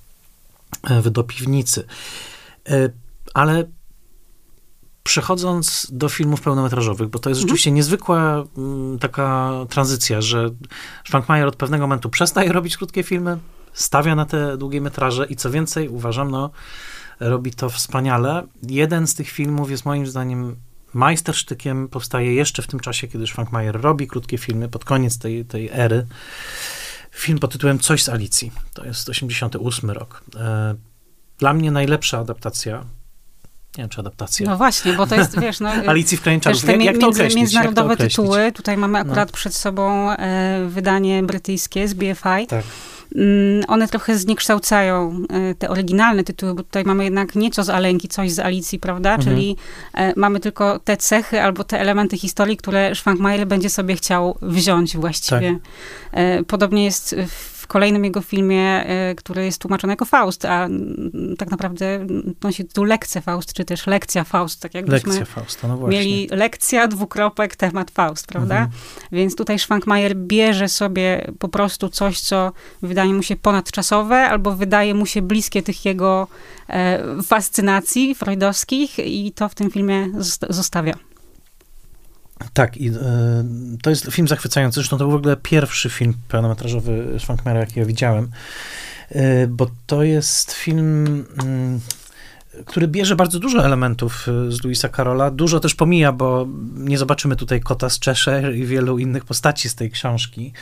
do piwnicy. Ale przechodząc do filmów pełnometrażowych, bo to jest rzeczywiście niezwykła taka tranzycja, że Szwankmajer od pewnego momentu przestaje robić krótkie filmy, stawia na te długie metraże i co więcej, uważam, robi to wspaniale. Jeden z tych filmów jest moim zdaniem majstersztykiem, powstaje jeszcze w tym czasie, kiedy Szwankmajer robi krótkie filmy, pod koniec tej ery. film pod tytułem Coś z Alicji. To jest 88 rok. Dla mnie najlepsza adaptacja. Nie wiem, czy adaptacja. No właśnie, bo to jest, wiesz... No, Alicji w Krainie Czarów. Jak to określić? Międzynarodowe tytuły. Tutaj mamy akurat przed sobą wydanie brytyjskie z BFI. Tak. One trochę zniekształcają te oryginalne tytuły, bo tutaj mamy jednak nieco z Alenki, coś z Alicji, prawda? Czyli mamy tylko te cechy albo te elementy historii, które Švankmajer będzie sobie chciał wziąć właściwie. Tak. Podobnie jest w kolejnym jego filmie, który jest tłumaczony jako Faust, a tak naprawdę nosi tytuł Lekcja Faust, czy też Lekcja Faust, tak jakbyśmy Lekcja Fausta, no właśnie. mieli lekcja, temat Faust, prawda? Więc tutaj Švankmajer bierze sobie po prostu coś, co wydaje mu się ponadczasowe, albo wydaje mu się bliskie tych jego fascynacji freudowskich i to w tym filmie zostawia. Tak, i to jest film zachwycający. Zresztą to był w ogóle pierwszy film pełnometrażowy Švankmajera, jaki ja widziałem, bo to jest film, który bierze bardzo dużo elementów z Lewisa Carrolla. Dużo też pomija, bo nie zobaczymy tutaj kota z Cheshire i wielu innych postaci z tej książki.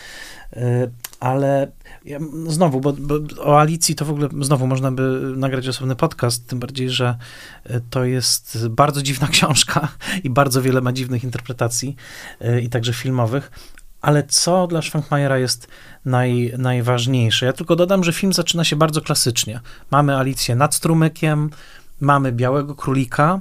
Ale znowu, bo o Alicji to w ogóle znowu można by nagrać osobny podcast, tym bardziej, że to jest bardzo dziwna książka i bardzo wiele ma dziwnych interpretacji i także filmowych. Ale co dla Švankmajera jest najważniejsze? Ja tylko dodam, że film zaczyna się bardzo klasycznie. Mamy Alicję nad strumykiem, mamy białego królika,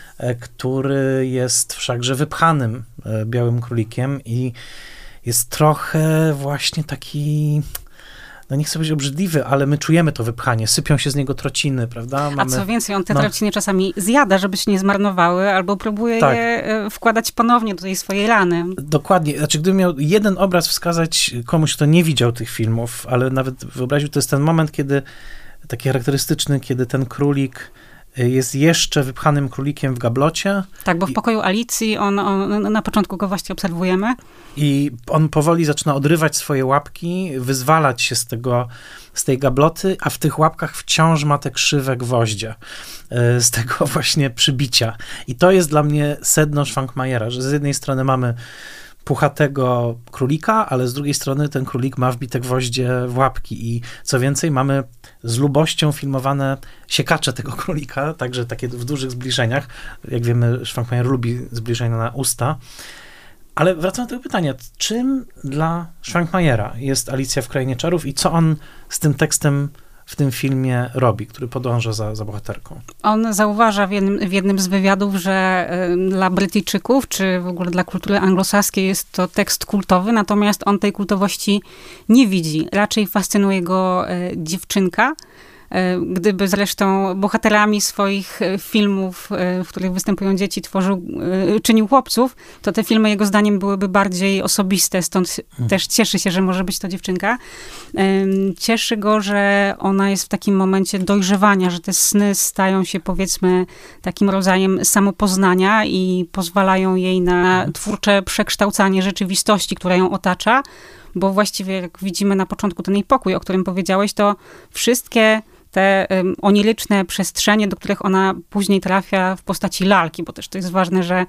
który jest wszakże wypchanym białym królikiem i jest trochę właśnie taki, no nie chcę powiedzieć obrzydliwy, ale my czujemy to wypchanie, sypią się z niego trociny, prawda? A co więcej, on te trociny czasami zjada, żeby się nie zmarnowały, albo próbuje je wkładać ponownie do tej swojej rany. Dokładnie. Znaczy, gdybym miał jeden obraz wskazać komuś, kto nie widział tych filmów, ale nawet wyobraził, to jest ten moment, kiedy, taki charakterystyczny, kiedy ten królik jest jeszcze wypchanym królikiem w gablocie. Tak, bo w pokoju Alicji on na początku go właśnie obserwujemy. I on powoli zaczyna odrywać swoje łapki, wyzwalać się z tej gabloty, a w tych łapkach wciąż ma te krzywe gwoździe z tego właśnie przybicia. I to jest dla mnie sedno Švankmajera, że z jednej strony mamy puchatego królika, ale z drugiej strony ten królik ma wbite gwoździe w łapki i co więcej mamy z lubością filmowane siekacze tego królika, także takie w dużych zbliżeniach. Jak wiemy, Švankmajer lubi zbliżenia na usta. Ale wracam do tego pytania, czym dla Švankmajera jest Alicja w Krainie Czarów i co on z tym tekstem w tym filmie robi, który podąża za bohaterką? On zauważa w jednym z wywiadów, że dla Brytyjczyków, czy w ogóle dla kultury anglosaskiej jest to tekst kultowy, natomiast on tej kultowości nie widzi. Raczej fascynuje go dziewczynka. Gdyby zresztą bohaterami swoich filmów, w których występują dzieci, czynił chłopców, to te filmy jego zdaniem byłyby bardziej osobiste, stąd też cieszy się, że może być to dziewczynka. Cieszy go, że ona jest w takim momencie dojrzewania, że te sny stają się, powiedzmy, takim rodzajem samopoznania i pozwalają jej na twórcze przekształcanie rzeczywistości, która ją otacza, bo właściwie, jak widzimy na początku ten jej pokój, o którym powiedziałeś, to wszystkie te oniryczne przestrzenie, do których ona później trafia w postaci lalki, bo też to jest ważne, że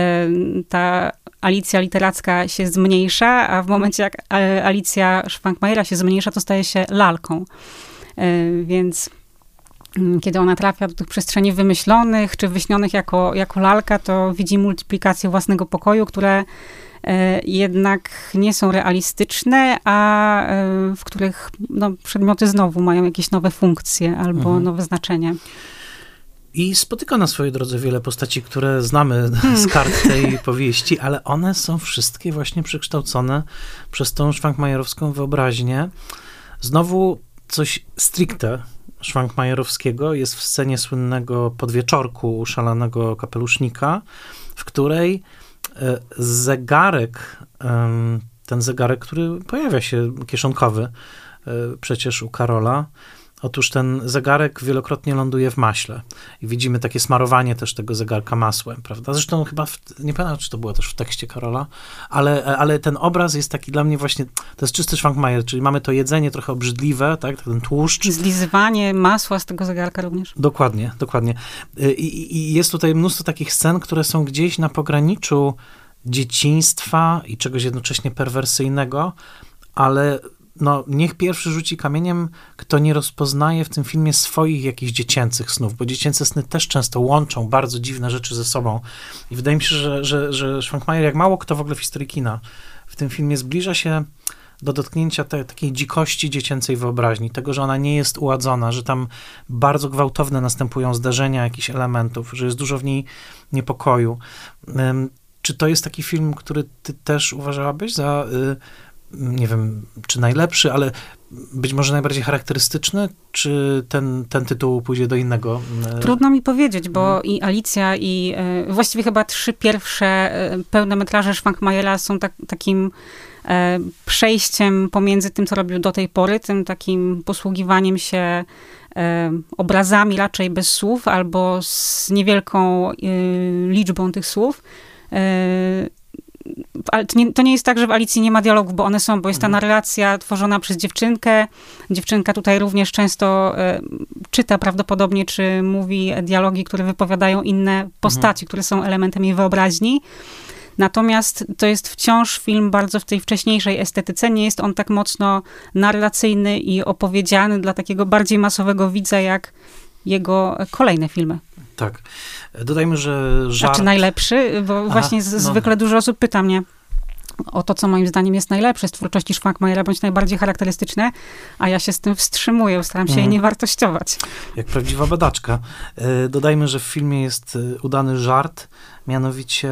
ta Alicja literacka się zmniejsza, a w momencie jak Alicja Švankmajera się zmniejsza, to staje się lalką. Więc kiedy ona trafia do tych przestrzeni wymyślonych, czy wyśnionych jako lalka, to widzi multiplikację własnego pokoju, które jednak nie są realistyczne, a w których przedmioty znowu mają jakieś nowe funkcje albo nowe znaczenie. I spotyka na swojej drodze wiele postaci, które znamy z kart tej powieści, ale one są wszystkie właśnie przekształcone przez tą szwankmajerowską wyobraźnię. Znowu coś stricte szwankmajerowskiego jest w scenie słynnego podwieczorku szalonego kapelusznika, w której zegarek, ten zegarek, który pojawia się kieszonkowy przecież u Carrolla, otóż ten zegarek wielokrotnie ląduje w maśle i widzimy takie smarowanie też tego zegarka masłem, prawda? Zresztą chyba, nie pamiętam, czy to było też w tekście Carrolla, ale ten obraz jest taki dla mnie właśnie, to jest czysty Švankmajer, czyli mamy to jedzenie trochę obrzydliwe, tak? Ten tłuszcz. Zlizywanie masła z tego zegarka również. Dokładnie. I jest tutaj mnóstwo takich scen, które są gdzieś na pograniczu dzieciństwa i czegoś jednocześnie perwersyjnego, ale no, niech pierwszy rzuci kamieniem, kto nie rozpoznaje w tym filmie swoich jakichś dziecięcych snów, bo dziecięce sny też często łączą bardzo dziwne rzeczy ze sobą. I wydaje mi się, że Švankmajer, jak mało kto w ogóle w historii kina, w tym filmie zbliża się do dotknięcia takiej dzikości dziecięcej wyobraźni, tego, że ona nie jest uładzona, że tam bardzo gwałtowne następują zdarzenia jakichś elementów, że jest dużo w niej niepokoju. Czy to jest taki film, który ty też uważałabyś za, nie wiem, czy najlepszy, ale być może najbardziej charakterystyczny, czy ten tytuł pójdzie do innego? Trudno mi powiedzieć, bo i Alicja, i właściwie chyba 3 pierwsze pełne metraże Švankmajera są takim przejściem pomiędzy tym, co robił do tej pory, tym takim posługiwaniem się obrazami raczej bez słów, albo z niewielką liczbą tych słów. Ale to nie jest tak, że w Alicji nie ma dialogów, bo one są, bo jest ta narracja tworzona przez dziewczynkę. Dziewczynka tutaj również często czyta prawdopodobnie, czy mówi dialogi, które wypowiadają inne postaci, które są elementem jej wyobraźni. Natomiast to jest wciąż film bardzo w tej wcześniejszej estetyce. Nie jest on tak mocno narracyjny i opowiedziany dla takiego bardziej masowego widza, jak jego kolejne filmy. Tak. Dodajmy, że żart... Znaczy najlepszy, bo właśnie zwykle dużo osób pyta mnie o to, co moim zdaniem jest najlepsze z twórczości Švankmajera, bądź najbardziej charakterystyczne, a ja się z tym wstrzymuję, staram się jej nie wartościować. Jak prawdziwa badaczka. Dodajmy, że w filmie jest udany żart, mianowicie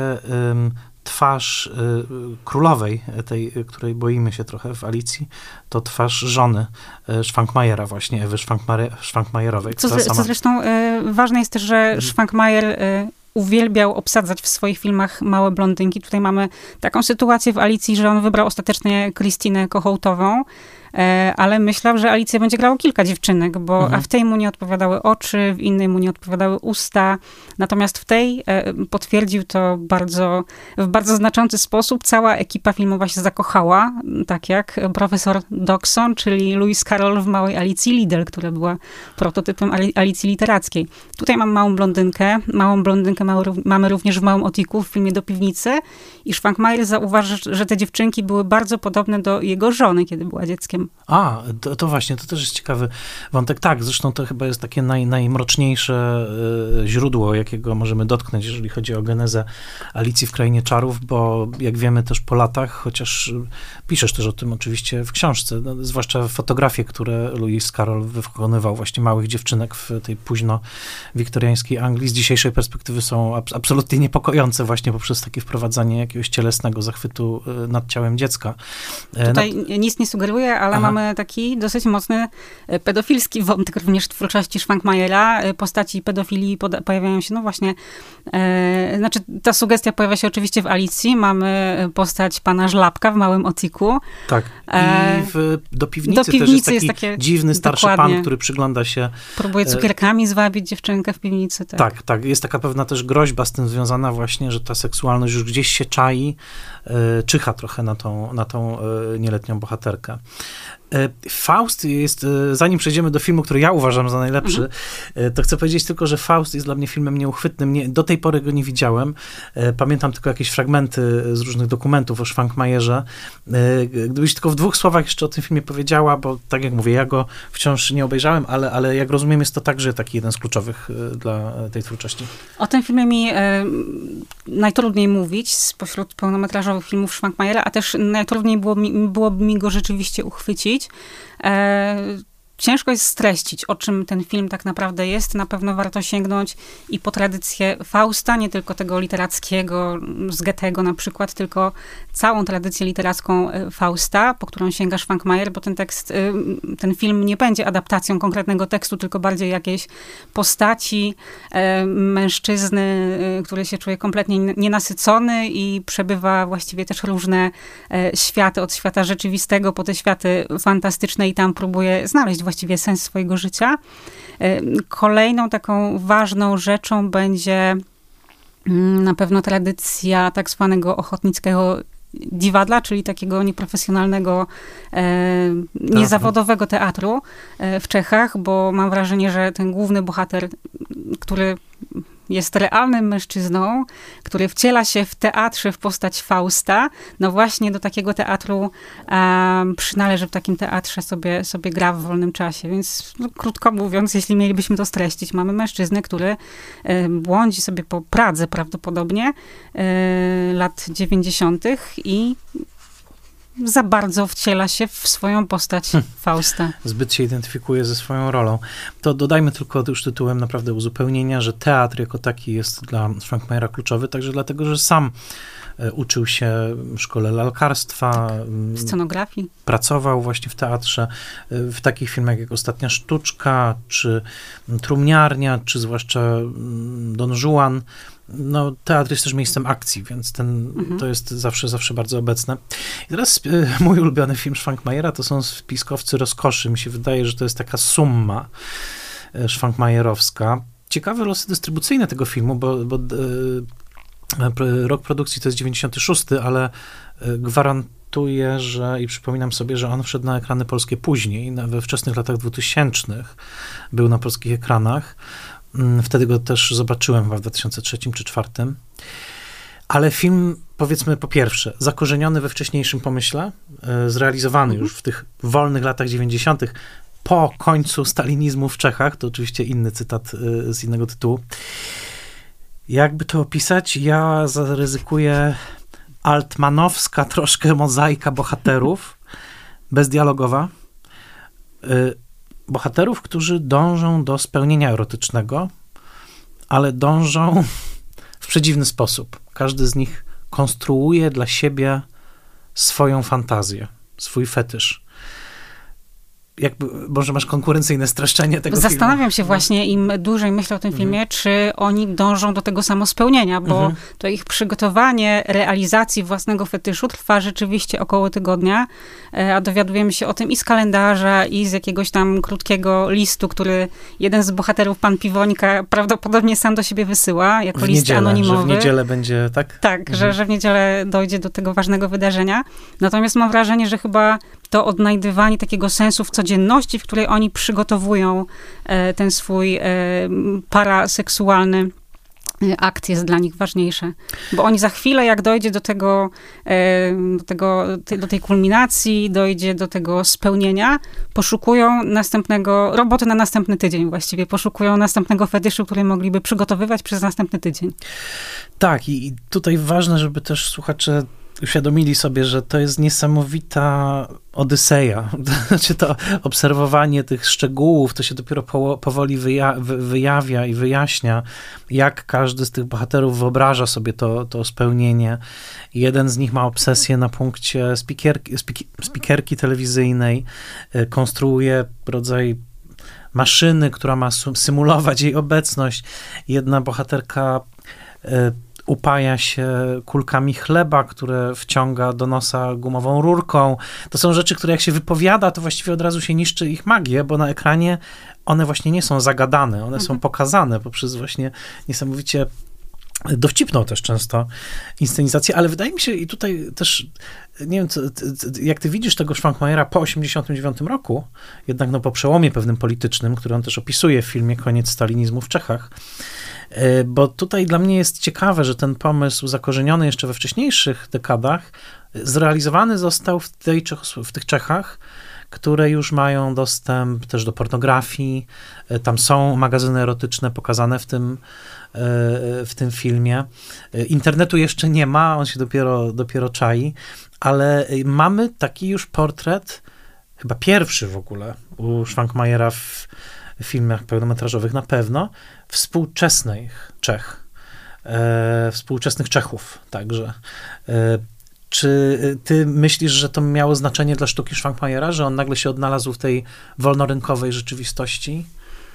twarz królowej, tej, której boimy się trochę w Alicji, to twarz żony Švankmajera właśnie, Ewy Švankmajerowej. Co zresztą ważne jest też, że Švankmajer uwielbiał obsadzać w swoich filmach małe blondynki. Tutaj mamy taką sytuację w Alicji, że on wybrał ostatecznie Krystynę Kochoutową, ale myślał, że Alicję będzie grało kilka dziewczynek, a w tej mu nie odpowiadały oczy, w innej mu nie odpowiadały usta. Natomiast w tej potwierdził to w bardzo znaczący sposób. Cała ekipa filmowa się zakochała, tak jak profesor Dodgson, czyli Lewis Carroll w Małej Alicji Liddell, która była prototypem Alicji literackiej. Tutaj mam małą blondynkę. Małą blondynkę mamy również w Małym Otiku, w filmie Do piwnicy. I Švankmajer zauważy, że te dziewczynki były bardzo podobne do jego żony, kiedy była dzieckiem. To właśnie, to też jest ciekawy wątek. Tak, zresztą to chyba jest takie najmroczniejsze źródło, jakiego możemy dotknąć, jeżeli chodzi o genezę Alicji w Krainie Czarów, bo jak wiemy też po latach, chociaż piszesz też o tym oczywiście w książce, zwłaszcza fotografie, które Lewis Carroll wykonywał właśnie małych dziewczynek w tej późno wiktoriańskiej Anglii, z dzisiejszej perspektywy są absolutnie niepokojące właśnie poprzez takie wprowadzanie jakiegoś cielesnego zachwytu nad ciałem dziecka. Tutaj nic nie sugeruję, ale mamy taki dosyć mocny pedofilski wątek również w twórczości Švankmajera. Postaci pedofilii pojawiają się, no właśnie, znaczy ta sugestia pojawia się oczywiście w Alicji. Mamy postać pana Żlabka w Małym Otiku. Tak. I do piwnicy też jest taki dziwny, starszy pan, który przygląda się... Próbuje cukierkami zwabić dziewczynkę w piwnicy. Tak. Jest taka pewna też groźba z tym związana właśnie, że ta seksualność już gdzieś się czai, czyha trochę na tą nieletnią bohaterkę. Faust jest, zanim przejdziemy do filmu, który ja uważam za najlepszy, to chcę powiedzieć tylko, że Faust jest dla mnie filmem nieuchwytnym. Do tej pory go nie widziałem. Pamiętam tylko jakieś fragmenty z różnych dokumentów o Švankmajerze. Gdybyś tylko w 2 słowach jeszcze o tym filmie powiedziała, bo tak jak mówię, ja go wciąż nie obejrzałem, ale jak rozumiem, jest to także taki jeden z kluczowych dla tej twórczości. O tym filmie mi najtrudniej mówić spośród pełnometrażowych filmów Švankmajera, a też najtrudniej byłoby mi go rzeczywiście uchwycić. Ciężko jest streścić, o czym ten film tak naprawdę jest. Na pewno warto sięgnąć i po tradycję Fausta, nie tylko tego literackiego, z Goethego na przykład, tylko całą tradycję literacką Fausta, po którą sięga Švankmajer, bo ten film nie będzie adaptacją konkretnego tekstu, tylko bardziej jakiejś postaci mężczyzny, który się czuje kompletnie nienasycony i przebywa właściwie też różne światy, od świata rzeczywistego po te światy fantastyczne i tam próbuje znaleźć właściwie sens swojego życia. Kolejną taką ważną rzeczą będzie na pewno tradycja tak zwanego ochotnickiego divadla, czyli takiego nieprofesjonalnego, niezawodowego teatru w Czechach, bo mam wrażenie, że ten główny bohater, który jest realnym mężczyzną, który wciela się w teatrze w postać Fausta. No właśnie do takiego teatru przynależy, w takim teatrze sobie gra w wolnym czasie. Więc no, krótko mówiąc, jeśli mielibyśmy to streścić, mamy mężczyznę, który błądzi sobie po Pradze prawdopodobnie lat 90. i za bardzo wciela się w swoją postać Fausta. Zbyt się identyfikuje ze swoją rolą. To dodajmy tylko już tytułem naprawdę uzupełnienia, że teatr jako taki jest dla Švankmajera kluczowy, także dlatego, że sam uczył się w szkole lalkarstwa. Scenografii. Pracował właśnie w teatrze, w takich filmach jak Ostatnia sztuczka, czy Trumniarnia, czy zwłaszcza Don Juan. No, teatr jest też miejscem akcji, więc to jest zawsze bardzo obecne. I teraz mój ulubiony film Švankmajera to są Spiskowcy rozkoszy. Mi się wydaje, że to jest taka summa szwankmajerowska. Ciekawe losy dystrybucyjne tego filmu, bo rok produkcji to jest 96, ale gwarantuję, że i przypominam sobie, że on wszedł na ekrany polskie później, we wczesnych latach 2000 był na polskich ekranach. Wtedy go też zobaczyłem chyba w 2003 czy 2004. Ale film, powiedzmy, po pierwsze, zakorzeniony we wcześniejszym pomyśle, zrealizowany już w tych wolnych latach 90. po końcu stalinizmu w Czechach, to oczywiście inny cytat z innego tytułu. Jakby to opisać? Ja zaryzykuję altmanowska troszkę mozaika bohaterów, bezdialogowa. Bohaterów, którzy dążą do spełnienia erotycznego, ale dążą w przedziwny sposób. Każdy z nich konstruuje dla siebie swoją fantazję, swój fetysz. Może masz konkurencyjne streszczenie tego filmu? Zastanawiam się właśnie, im dłużej myślę o tym filmie, czy oni dążą do tego samospełnienia, bo to ich przygotowanie realizacji własnego fetyszu trwa rzeczywiście około tygodnia, a dowiadujemy się o tym i z kalendarza, i z jakiegoś tam krótkiego listu, który jeden z bohaterów, pan Piwonika, prawdopodobnie sam do siebie wysyła, jako list anonimowy. Że w niedzielę będzie, tak? Tak, że w niedzielę dojdzie do tego ważnego wydarzenia. Natomiast mam wrażenie, że chyba to odnajdywanie takiego sensu w codzienności, w której oni przygotowują ten swój paraseksualny akt, jest dla nich ważniejsze. Bo oni za chwilę, jak dojdzie do tej kulminacji, dojdzie do tego spełnienia, poszukują roboty na następny tydzień właściwie. Poszukują następnego fetyszu, który mogliby przygotowywać przez następny tydzień. Tak, i tutaj ważne, żeby też słuchacze uświadomili sobie, że to jest niesamowita odyseja. Znaczy to obserwowanie tych szczegółów, to się dopiero powoli wyjawia i wyjaśnia, jak każdy z tych bohaterów wyobraża sobie to spełnienie. Jeden z nich ma obsesję na punkcie spikerki telewizyjnej, konstruuje rodzaj maszyny, która ma symulować jej obecność. Jedna bohaterka upaja się kulkami chleba, które wciąga do nosa gumową rurką. To są rzeczy, które jak się wypowiada, to właściwie od razu się niszczy ich magię, bo na ekranie one właśnie nie są zagadane, one są pokazane poprzez właśnie niesamowicie dowcipną też często inscenizację, ale wydaje mi się i tutaj też, nie wiem, jak ty widzisz tego Švankmajera po 1989 roku, jednak no po przełomie pewnym politycznym, który on też opisuje w filmie Koniec stalinizmu w Czechach, bo tutaj dla mnie jest ciekawe, że ten pomysł zakorzeniony jeszcze we wcześniejszych dekadach zrealizowany został w tych Czechach, które już mają dostęp też do pornografii. Tam są magazyny erotyczne pokazane w tym filmie. Internetu jeszcze nie ma, on się dopiero czai, ale mamy taki już portret, chyba pierwszy w ogóle u Švankmajera w filmach pełnometrażowych na pewno, współczesnych Czech, współczesnych Czechów także. Czy ty myślisz, że to miało znaczenie dla sztuki Švankmajera, że on nagle się odnalazł w tej wolnorynkowej rzeczywistości?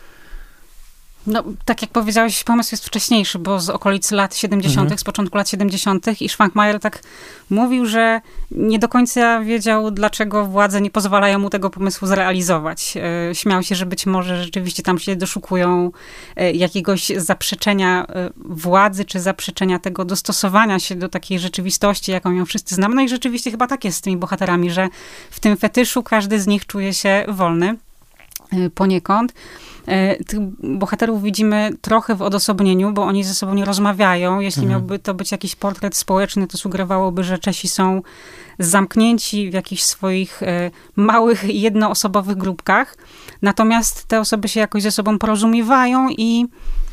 No, tak jak powiedziałeś, pomysł jest wcześniejszy, bo z okolic lat 70., z początku lat 70. i Švankmajer tak mówił, że nie do końca wiedział, dlaczego władze nie pozwalają mu tego pomysłu zrealizować. Śmiał się, że być może rzeczywiście tam się doszukują jakiegoś zaprzeczenia władzy, czy zaprzeczenia tego dostosowania się do takiej rzeczywistości, jaką ją wszyscy znamy. No i rzeczywiście chyba tak jest z tymi bohaterami, że w tym fetyszu każdy z nich czuje się wolny poniekąd. tych bohaterów widzimy trochę w odosobnieniu, bo oni ze sobą nie rozmawiają. Jeśli miałby to być jakiś portret społeczny, to sugerowałoby, że Czesi są zamknięci w jakichś swoich małych, jednoosobowych grupkach. Natomiast te osoby się jakoś ze sobą porozumiewają i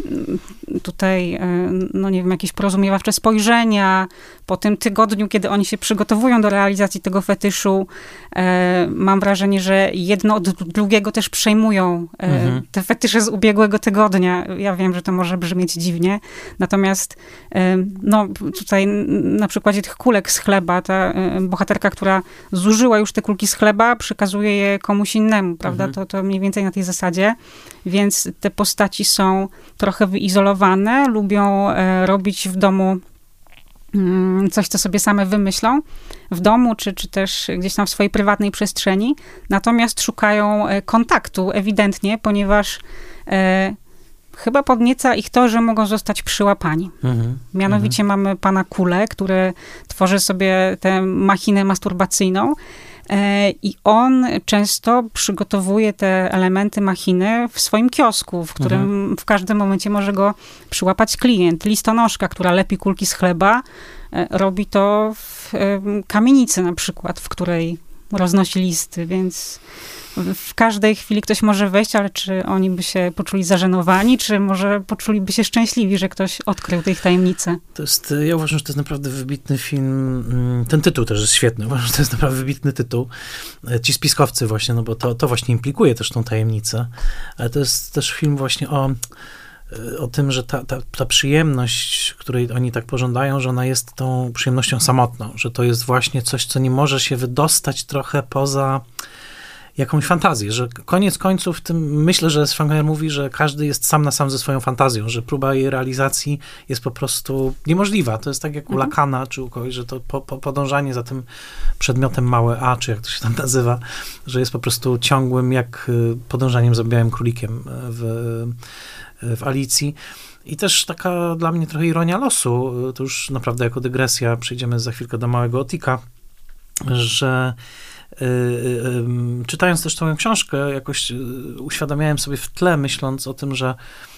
tutaj, no nie wiem, jakieś porozumiewawcze spojrzenia. Po tym tygodniu, kiedy oni się przygotowują do realizacji tego fetyszu, mam wrażenie, że jedno od drugiego też przejmują te fetysze z ubiegłego tygodnia. Ja wiem, że to może brzmieć dziwnie. Natomiast no tutaj na przykładzie tych kulek z chleba, ta bohaterka, która zużyła już te kulki z chleba, przekazuje je komuś innemu, prawda? To mniej więcej na tej zasadzie. Więc te postaci są trochę wyizolowane, lubią robić w domu coś, co sobie same wymyślą w domu, czy też gdzieś tam w swojej prywatnej przestrzeni. Natomiast szukają kontaktu ewidentnie, ponieważ chyba podnieca ich to, że mogą zostać przyłapani. Mianowicie mamy pana Kulę, który tworzy sobie tę machinę masturbacyjną i on często przygotowuje te elementy machiny w swoim kiosku, w którym w każdym momencie może go przyłapać klient. Listonoszka, która lepi kulki z chleba, robi to w kamienicy na przykład, w której roznosi listy, więc w każdej chwili ktoś może wejść, ale czy oni by się poczuli zażenowani, czy może poczuliby się szczęśliwi, że ktoś odkrył te ich tajemnice? Ja uważam, że to jest naprawdę wybitny film. Ten tytuł też jest świetny. Uważam, że to jest naprawdę wybitny tytuł. Ci spiskowcy właśnie, no bo to właśnie implikuje też tą tajemnicę. Ale to jest też film właśnie o tym, że ta przyjemność, której oni tak pożądają, że ona jest tą przyjemnością samotną, że to jest właśnie coś, co nie może się wydostać trochę poza jakąś fantazję, że koniec końców myślę, że Švankmajer mówi, że każdy jest sam na sam ze swoją fantazją, że próba jej realizacji jest po prostu niemożliwa. To jest tak jak u Lacana, czy u kogoś, że to podążanie za tym przedmiotem małe a, czy jak to się tam nazywa, że jest po prostu ciągłym jak podążaniem za białym królikiem w Alicji. I też taka dla mnie trochę ironia losu, to już naprawdę jako dygresja, przejdziemy za chwilkę do Małego Otika, że czytając też tę książkę, jakoś uświadamiałem sobie w tle, myśląc o tym, że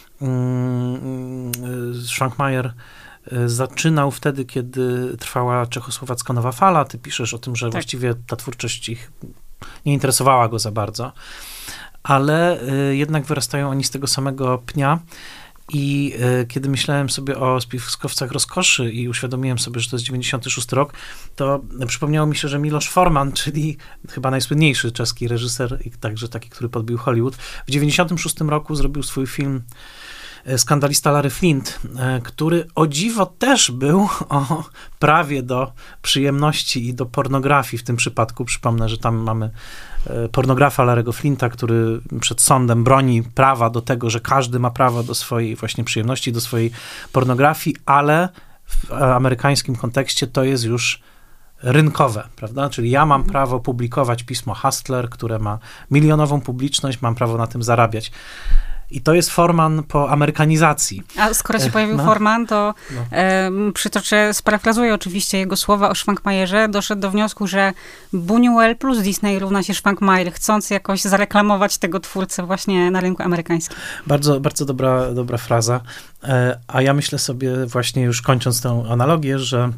Švankmajer zaczynał wtedy, kiedy trwała czechosłowacka nowa fala. Ty piszesz o tym, że właściwie ta twórczość ich nie interesowała go za bardzo, ale jednak wyrastają oni z tego samego pnia. I kiedy myślałem sobie o Spiskowcach rozkoszy i uświadomiłem sobie, że to jest 96 rok, to przypomniało mi się, że Miloš Forman, czyli chyba najsłynniejszy czeski reżyser i także taki, który podbił Hollywood, w 96 roku zrobił swój film Skandalista Larry Flint, który o dziwo też był o prawie do przyjemności i do pornografii w tym przypadku. Przypomnę, że tam mamy pornografa Larry'ego Flinta, który przed sądem broni prawa do tego, że każdy ma prawo do swojej właśnie przyjemności, do swojej pornografii, ale w amerykańskim kontekście to jest już rynkowe, prawda? Czyli ja mam prawo publikować pismo Hustler, które ma milionową publiczność, mam prawo na tym zarabiać. I to jest Forman po amerykanizacji. A skoro się pojawił Forman, to przytoczę, sparafrazuję oczywiście jego słowa o Švankmajerze. Doszedł do wniosku, że Buñuel plus Disney równa się Švankmajer, chcąc jakoś zareklamować tego twórcę właśnie na rynku amerykańskim. Bardzo, bardzo dobra fraza. A ja myślę sobie właśnie już kończąc tę analogię, że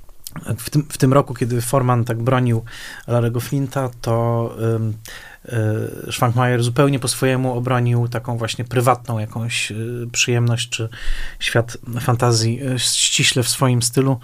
w tym roku, kiedy Forman tak bronił Larry'ego Flinta, to Švankmajer zupełnie po swojemu obronił taką właśnie prywatną jakąś przyjemność, czy świat fantazji ściśle w swoim stylu.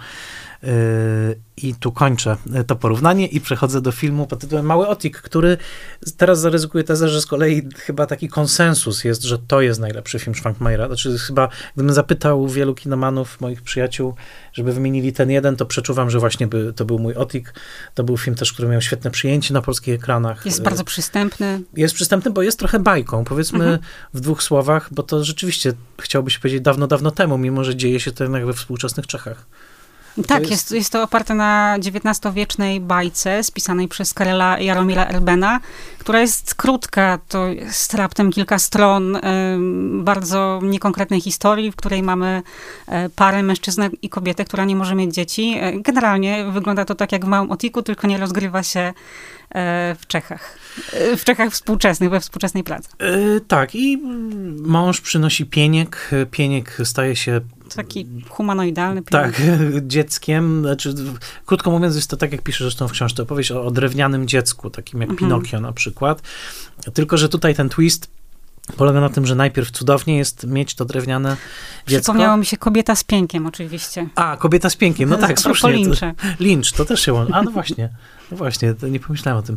I tu kończę to porównanie i przechodzę do filmu pod tytułem Mały Otik, który teraz zaryzykuję tezę, że z kolei chyba taki konsensus jest, że to jest najlepszy film Švankmajera. Znaczy chyba, gdybym zapytał wielu kinomanów, moich przyjaciół, żeby wymienili ten jeden, to przeczuwam, że właśnie to był Mój Otik. To był film też, który miał świetne przyjęcie na polskich ekranach. Jest bardzo przystępny. Jest przystępny, bo jest trochę bajką. Powiedzmy w dwóch słowach, bo to rzeczywiście chciałoby się powiedzieć dawno, dawno temu, mimo że dzieje się to jednak we współczesnych Czechach. Tak, jest to oparte na XIX-wiecznej bajce spisanej przez Karela Jaromira Erbena, która jest krótka, to jest raptem kilka stron bardzo niekonkretnej historii, w której mamy parę, mężczyznę i kobietę, która nie może mieć dzieci. Generalnie wygląda to tak jak w Małym Otiku, tylko nie rozgrywa się w Czechach. W Czechach współczesnych, we współczesnej pracy. Tak, i mąż przynosi pieniek. Pieniek staje się taki humanoidalny pieniek. Tak, dzieckiem. Znaczy, krótko mówiąc, jest to tak, jak pisze zresztą w książce, opowieść o drewnianym dziecku, takim jak Pinokio na przykład. Tylko że tutaj ten twist polega na tym, że najpierw cudownie jest mieć to drewniane dziecko. Przypomniało mi się Kobieta z piękiem oczywiście. Kobieta z piękiem, no tak, słusznie. Lynch. To też się łączy. No właśnie, to nie pomyślałem o tym.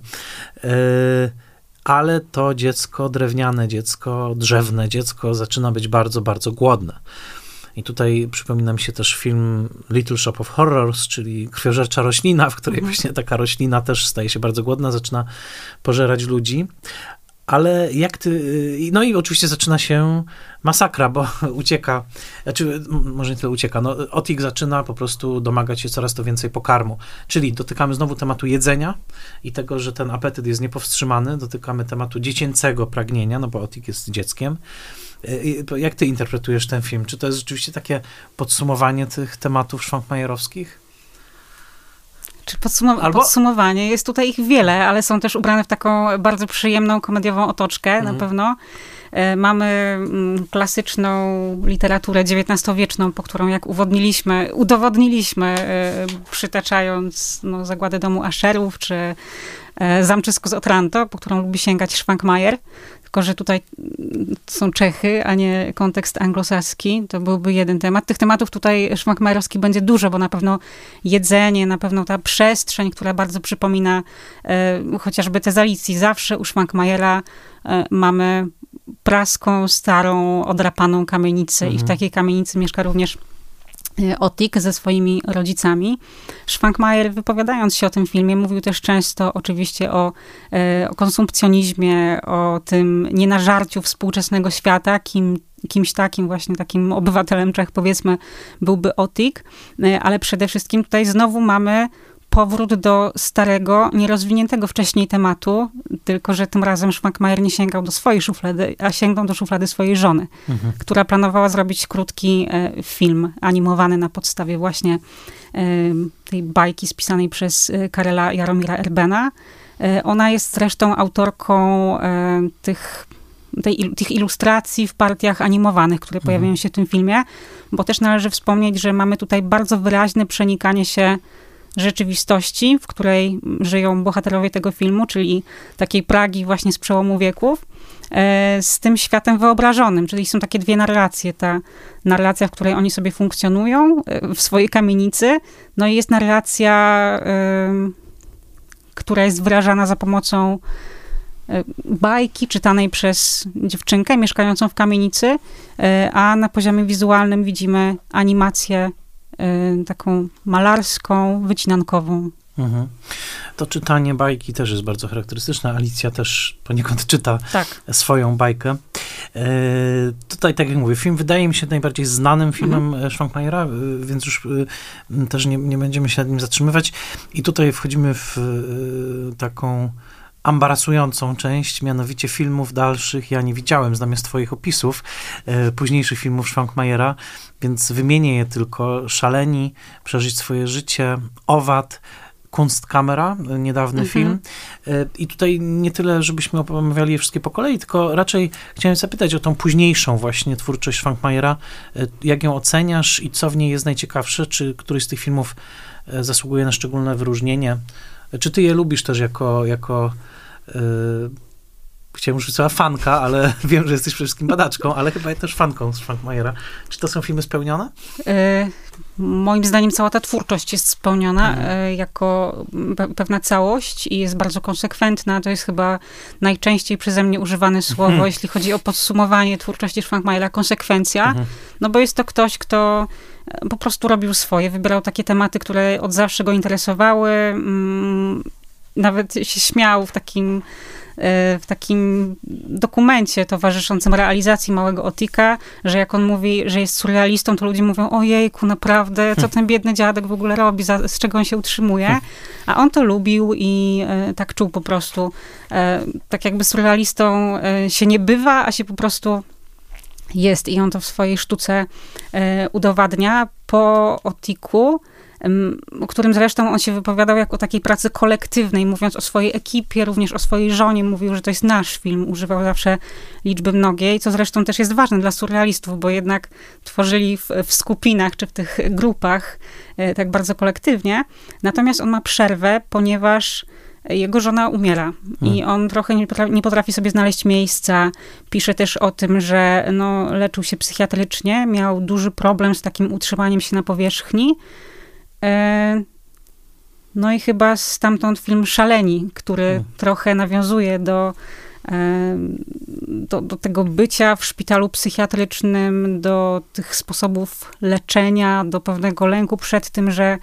Ale to dziecko, drewniane dziecko, drzewne dziecko zaczyna być bardzo, bardzo głodne. I tutaj przypomina mi się też film Little Shop of Horrors, czyli krwiożercza roślina, w której właśnie taka roślina też staje się bardzo głodna, zaczyna pożerać ludzi. Ale jak no i oczywiście zaczyna się masakra, bo ucieka, może nie tyle ucieka, Otik zaczyna po prostu domagać się coraz to więcej pokarmu. Czyli dotykamy znowu tematu jedzenia i tego, że ten apetyt jest niepowstrzymany, dotykamy tematu dziecięcego pragnienia, bo Otik jest dzieckiem. Jak ty interpretujesz ten film? Czy to jest rzeczywiście takie podsumowanie tych tematów szwankmajerowskich? Czy podsumowanie? Jest tutaj ich wiele, ale są też ubrane w taką bardzo przyjemną, komediową otoczkę, na pewno. Mamy klasyczną literaturę XIX-wieczną, po którą jak udowodniliśmy, przytaczając Zagładę domu Asherów, czy Zamczysku z Otranto, po którą lubi sięgać Szwankmajer. Tylko że tutaj są Czechy, a nie kontekst anglosaski. To byłby jeden temat. Tych tematów tutaj szwankmajerowski będzie dużo, bo na pewno jedzenie, na pewno ta przestrzeń, która bardzo przypomina chociażby te z Alicji. Zawsze u Szwankmajera mamy praską, starą, odrapaną kamienicę i w takiej kamienicy mieszka również Otik ze swoimi rodzicami. Szwankmajer, wypowiadając się o tym filmie, mówił też często oczywiście o konsumpcjonizmie, o tym nienażarciu współczesnego świata, kimś takim, właśnie takim obywatelem Czech, powiedzmy, byłby Otik, ale przede wszystkim tutaj znowu mamy powrót do starego, nierozwiniętego wcześniej tematu, tylko że tym razem Szwankmajer nie sięgał do swojej szuflady, a sięgnął do szuflady swojej żony, która planowała zrobić krótki film animowany na podstawie właśnie tej bajki spisanej przez Karela Jaromira Erbena. Ona jest zresztą autorką tych ilustracji w partiach animowanych, które pojawiają się w tym filmie, bo też należy wspomnieć, że mamy tutaj bardzo wyraźne przenikanie się rzeczywistości, w której żyją bohaterowie tego filmu, czyli takiej Pragi właśnie z przełomu wieków, z tym światem wyobrażonym, czyli są takie dwie narracje. Ta narracja, w której oni sobie funkcjonują w swojej kamienicy, no i jest narracja, która jest wyrażana za pomocą bajki czytanej przez dziewczynkę mieszkającą w kamienicy, a na poziomie wizualnym widzimy animację taką malarską, wycinankową. To czytanie bajki też jest bardzo charakterystyczne. Alicja też poniekąd czyta swoją bajkę. Tutaj, tak jak mówię, film wydaje mi się najbardziej znanym filmem Szwankmajera, więc już też nie będziemy się nad nim zatrzymywać. I tutaj wchodzimy w taką ambarasującą część, mianowicie filmów dalszych. Ja nie widziałem, zamiast twoich opisów, późniejszych filmów Szwankmajera, więc wymienię je tylko. Szaleni, Przeżyć swoje życie, Owad, Kunstkamera, niedawny film. I tutaj nie tyle, żebyśmy omawiali je wszystkie po kolei, tylko raczej chciałem zapytać o tą późniejszą właśnie twórczość Szwankmajera. Jak ją oceniasz i co w niej jest najciekawsze? Czy któryś z tych filmów zasługuje na szczególne wyróżnienie? Czy ty je lubisz też jako chciałem już powiedzieć fanka, ale wiem, że jesteś przede wszystkim badaczką, ale chyba też fanką z Szwankmajera. Czy to są filmy spełnione? Moim zdaniem cała ta twórczość jest spełniona jako pewna całość i jest bardzo konsekwentna. To jest chyba najczęściej przeze mnie używane słowo, jeśli chodzi o podsumowanie twórczości Szwankmajera, konsekwencja. No bo jest to ktoś, kto po prostu robił swoje, wybierał takie tematy, które od zawsze go interesowały. Nawet się śmiał w takim w takim dokumencie towarzyszącym realizacji Małego Otika, że jak on mówi, że jest surrealistą, to ludzie mówią, ojejku, naprawdę, co ten biedny dziadek w ogóle robi, z czego on się utrzymuje. A on to lubił i tak czuł po prostu. Tak jakby surrealistą się nie bywa, a się po prostu jest. I on to w swojej sztuce udowadnia. Po Otiku, o którym zresztą on się wypowiadał jako o takiej pracy kolektywnej, mówiąc o swojej ekipie, również o swojej żonie, mówił, że to jest nasz film, używał zawsze liczby mnogiej, co zresztą też jest ważne dla surrealistów, bo jednak tworzyli w skupinach, czy w tych grupach tak bardzo kolektywnie. Natomiast on ma przerwę, ponieważ jego żona umiera i on trochę nie potrafi sobie znaleźć miejsca. Pisze też o tym, że leczył się psychiatrycznie, miał duży problem z takim utrzymaniem się na powierzchni. No i chyba stamtąd film Szaleni, który trochę nawiązuje do tego bycia w szpitalu psychiatrycznym, do tych sposobów leczenia, do pewnego lęku przed tym, że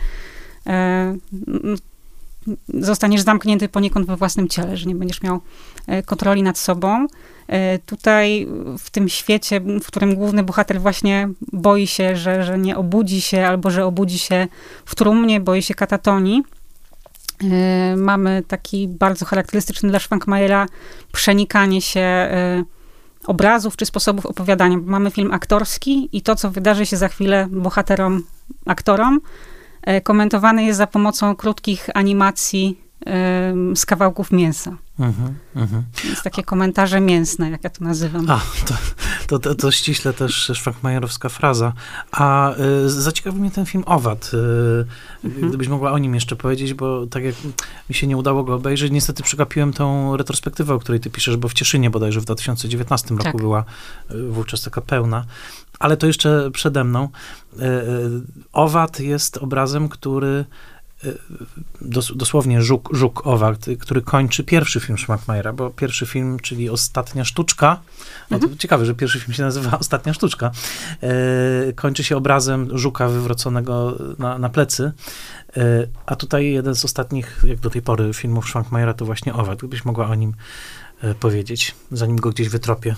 zostaniesz zamknięty poniekąd we własnym ciele, że nie będziesz miał kontroli nad sobą. Tutaj w tym świecie, w którym główny bohater właśnie boi się, że nie obudzi się, albo że obudzi się w trumnie, boi się katatonii, mamy taki bardzo charakterystyczny dla Szwankmajera przenikanie się obrazów czy sposobów opowiadania. Mamy film aktorski i to, co wydarzy się za chwilę bohaterom, aktorom, komentowane jest za pomocą krótkich animacji z kawałków mięsa. Więc takie komentarze mięsne, jak ja to nazywam. To ściśle też szwankmajerowska fraza. A zaciekawił mnie ten film Owad. Gdybyś mogła o nim jeszcze powiedzieć, bo tak jak mi się nie udało go obejrzeć, niestety przegapiłem tą retrospektywę, o której ty piszesz, bo w Cieszynie bodajże w 2019 roku była wówczas taka pełna. Ale to jeszcze przede mną. Owad jest obrazem, który dosłownie żuk owad, który kończy pierwszy film Szwankmajera, bo pierwszy film, czyli Ostatnia sztuczka, to ciekawe, że pierwszy film się nazywa Ostatnia sztuczka, kończy się obrazem żuka wywróconego na plecy, a tutaj jeden z ostatnich, jak do tej pory, filmów Szwankmajera to właśnie Owad. Gdybyś mogła o nim powiedzieć, zanim go gdzieś wytropię.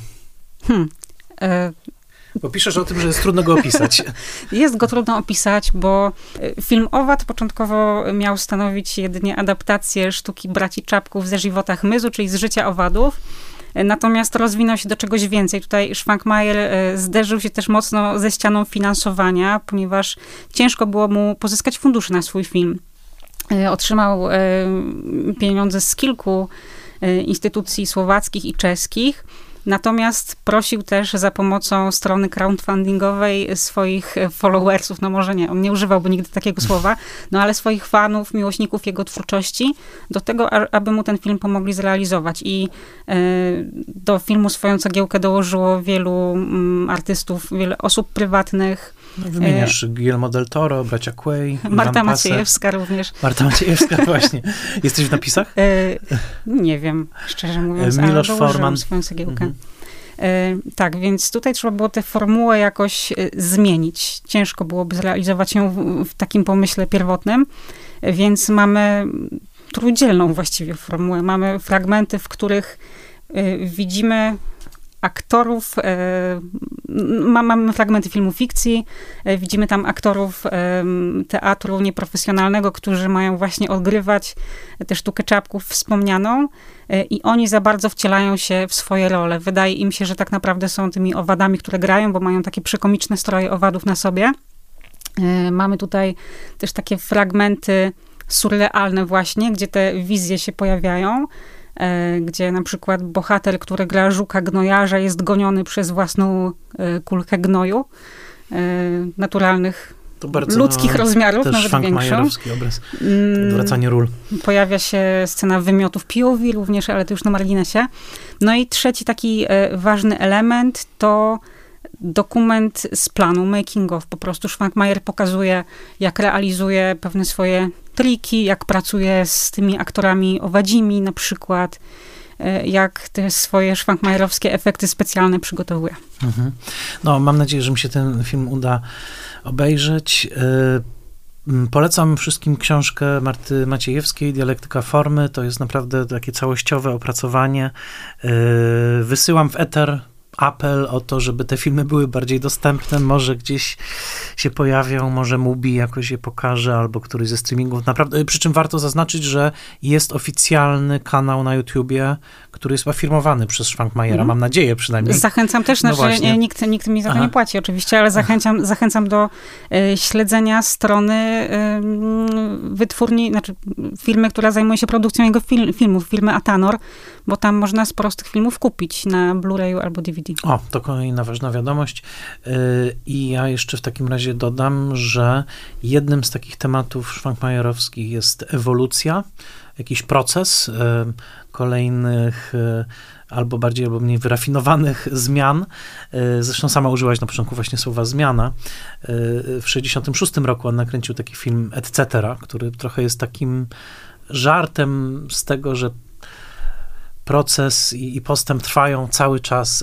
Bo piszesz o tym, że jest trudno go opisać. Jest go trudno opisać, bo film Owad początkowo miał stanowić jedynie adaptację sztuki braci Czapków ze Żywota Chmyzu, czyli z życia owadów. Natomiast rozwinął się do czegoś więcej. Tutaj Szwankmajer zderzył się też mocno ze ścianą finansowania, ponieważ ciężko było mu pozyskać fundusze na swój film. Otrzymał pieniądze z kilku instytucji słowackich i czeskich. Natomiast prosił też za pomocą strony crowdfundingowej swoich followersów, może nie, on nie używałby nigdy takiego słowa, ale swoich fanów, miłośników jego twórczości, do tego, aby mu ten film pomogli zrealizować. I do filmu swoją cegiełkę dołożyło wielu artystów, wiele osób prywatnych. Wymieniasz Guillermo del Toro, bracia Quay, Marta Maciejewska również. Marta Maciejewska, właśnie. Jesteś w napisach? Nie wiem, szczerze mówiąc, Miloš ale dołożyłam swoją cegiełkę. Tak, więc tutaj trzeba było tę formułę jakoś zmienić. Ciężko byłoby zrealizować ją w takim pomyśle pierwotnym, więc mamy trójdzielną właściwie formułę. Mamy fragmenty, w których widzimy aktorów, mamy fragmenty filmu fikcji, widzimy tam aktorów teatru nieprofesjonalnego, którzy mają właśnie odgrywać tę sztukę Czapków wspomnianą i oni za bardzo wcielają się w swoje role. Wydaje im się, że tak naprawdę są tymi owadami, które grają, bo mają takie przekomiczne stroje owadów na sobie. Mamy tutaj też takie fragmenty surrealne właśnie, gdzie te wizje się pojawiają, gdzie na przykład bohater, który gra żuka gnojarza, jest goniony przez własną kulkę gnoju, naturalnych, ludzkich rozmiarów, nawet większą. Obraz, odwracanie ról. Pojawia się scena wymiotów POV również, ale to już na marginesie. No i trzeci taki ważny element to dokument z planu, making of. Po prostu Szwankmajer pokazuje, jak realizuje pewne swoje triki, jak pracuje z tymi aktorami owadzimi na przykład, jak te swoje szwankmajerowskie efekty specjalne przygotowuje. Mam nadzieję, że mi się ten film uda obejrzeć. Polecam wszystkim książkę Marty Maciejewskiej, Dialektyka formy. To jest naprawdę takie całościowe opracowanie. Wysyłam w eter apel o to, żeby te filmy były bardziej dostępne. Może gdzieś się pojawią, może Mubi jakoś je pokaże, albo któryś ze streamingów. Naprawdę, przy czym warto zaznaczyć, że jest oficjalny kanał na YouTubie, który jest afirmowany przez Szwankmajera. Mam nadzieję przynajmniej. Zachęcam też, nikt mi za to nie płaci oczywiście, ale zachęcam do śledzenia strony wytwórni, znaczy firmy, która zajmuje się produkcją jego filmów, firmy Atanor, bo tam można sporo z tych filmów kupić na Blu-rayu albo DVD. O, to kolejna ważna wiadomość. I ja jeszcze w takim razie dodam, że jednym z takich tematów szwankmajerowskich jest ewolucja, jakiś proces kolejnych albo bardziej, albo mniej wyrafinowanych zmian. Zresztą sama użyłaś na początku właśnie słowa zmiana. W 1966 roku on nakręcił taki film Etc., który trochę jest takim żartem z tego, że proces i postęp trwają cały czas,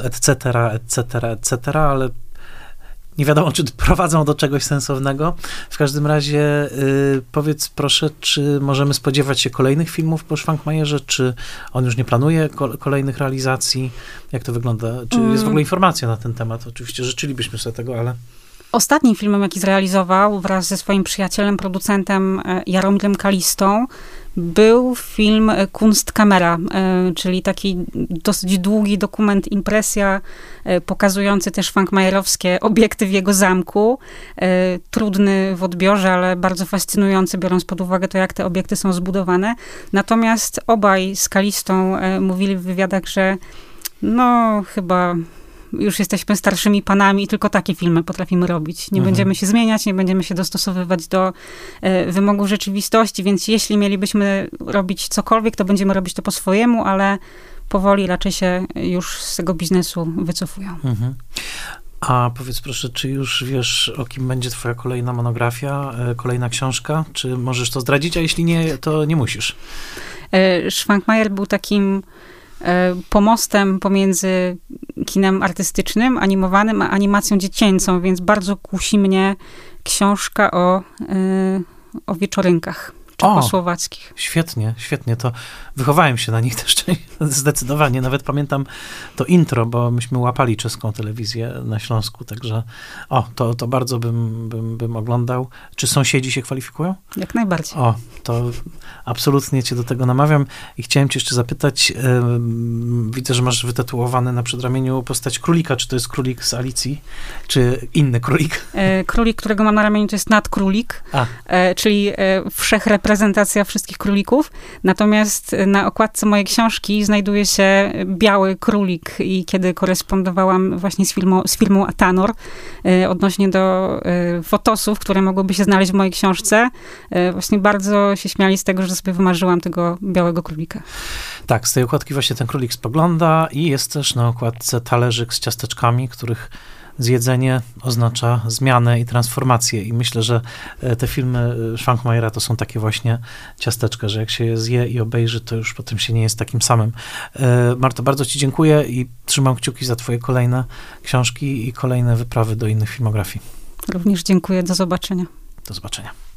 etc., ale nie wiadomo, czy prowadzą do czegoś sensownego. W każdym razie powiedz proszę, czy możemy spodziewać się kolejnych filmów po Szwankmajerze, czy on już nie planuje kolejnych realizacji? Jak to wygląda? Czy jest w ogóle informacja na ten temat? Oczywiście życzylibyśmy sobie tego, ale... Ostatnim filmem, jaki zrealizował wraz ze swoim przyjacielem, producentem Jaromirem Kalistą, był film Kunstkamera, czyli taki dosyć długi dokument, impresja, pokazujący też szwankmajerowskie obiekty w jego zamku. Trudny w odbiorze, ale bardzo fascynujący, biorąc pod uwagę to, jak te obiekty są zbudowane. Natomiast obaj z Kalistą mówili w wywiadach, że no chyba już jesteśmy starszymi panami i tylko takie filmy potrafimy robić. Nie będziemy się zmieniać, nie będziemy się dostosowywać do wymogów rzeczywistości, więc jeśli mielibyśmy robić cokolwiek, to będziemy robić to po swojemu, ale powoli raczej się już z tego biznesu wycofują. A powiedz proszę, czy już wiesz, o kim będzie twoja kolejna monografia, kolejna książka? Czy możesz to zdradzić, a jeśli nie, to nie musisz? Szwankmajer był takim pomostem pomiędzy kinem artystycznym, animowanym, a animacją dziecięcą, więc bardzo kusi mnie książka o wieczorynkach czechosłowackich. Świetnie, to wychowałem się na nich też zdecydowanie. Nawet pamiętam to intro, bo myśmy łapali czeską telewizję na Śląsku, także to bardzo bym oglądał. Czy sąsiedzi się kwalifikują? Jak najbardziej. To absolutnie cię do tego namawiam i chciałem cię jeszcze zapytać, widzę, że masz wytatuowany na przedramieniu postać królika. Czy to jest królik z Alicji, czy inny królik? Królik, którego mam na ramieniu, to jest nadkrólik, czyli wszechreprezentacja wszystkich królików. Natomiast na okładce mojej książki znajduje się biały królik i kiedy korespondowałam właśnie z firmą Atanor odnośnie do fotosów, które mogłyby się znaleźć w mojej książce, właśnie bardzo się śmiali z tego, że sobie wymarzyłam tego białego królika. Tak, z tej okładki właśnie ten królik spogląda i jest też na okładce talerzyk z ciasteczkami, których zjedzenie oznacza zmianę i transformację. I myślę, że te filmy Szwankmajera to są takie właśnie ciasteczka, że jak się je zje i obejrzy, to już potem się nie jest takim samym. Marto, bardzo ci dziękuję i trzymam kciuki za twoje kolejne książki i kolejne wyprawy do innych filmografii. Również dziękuję. Do zobaczenia. Do zobaczenia.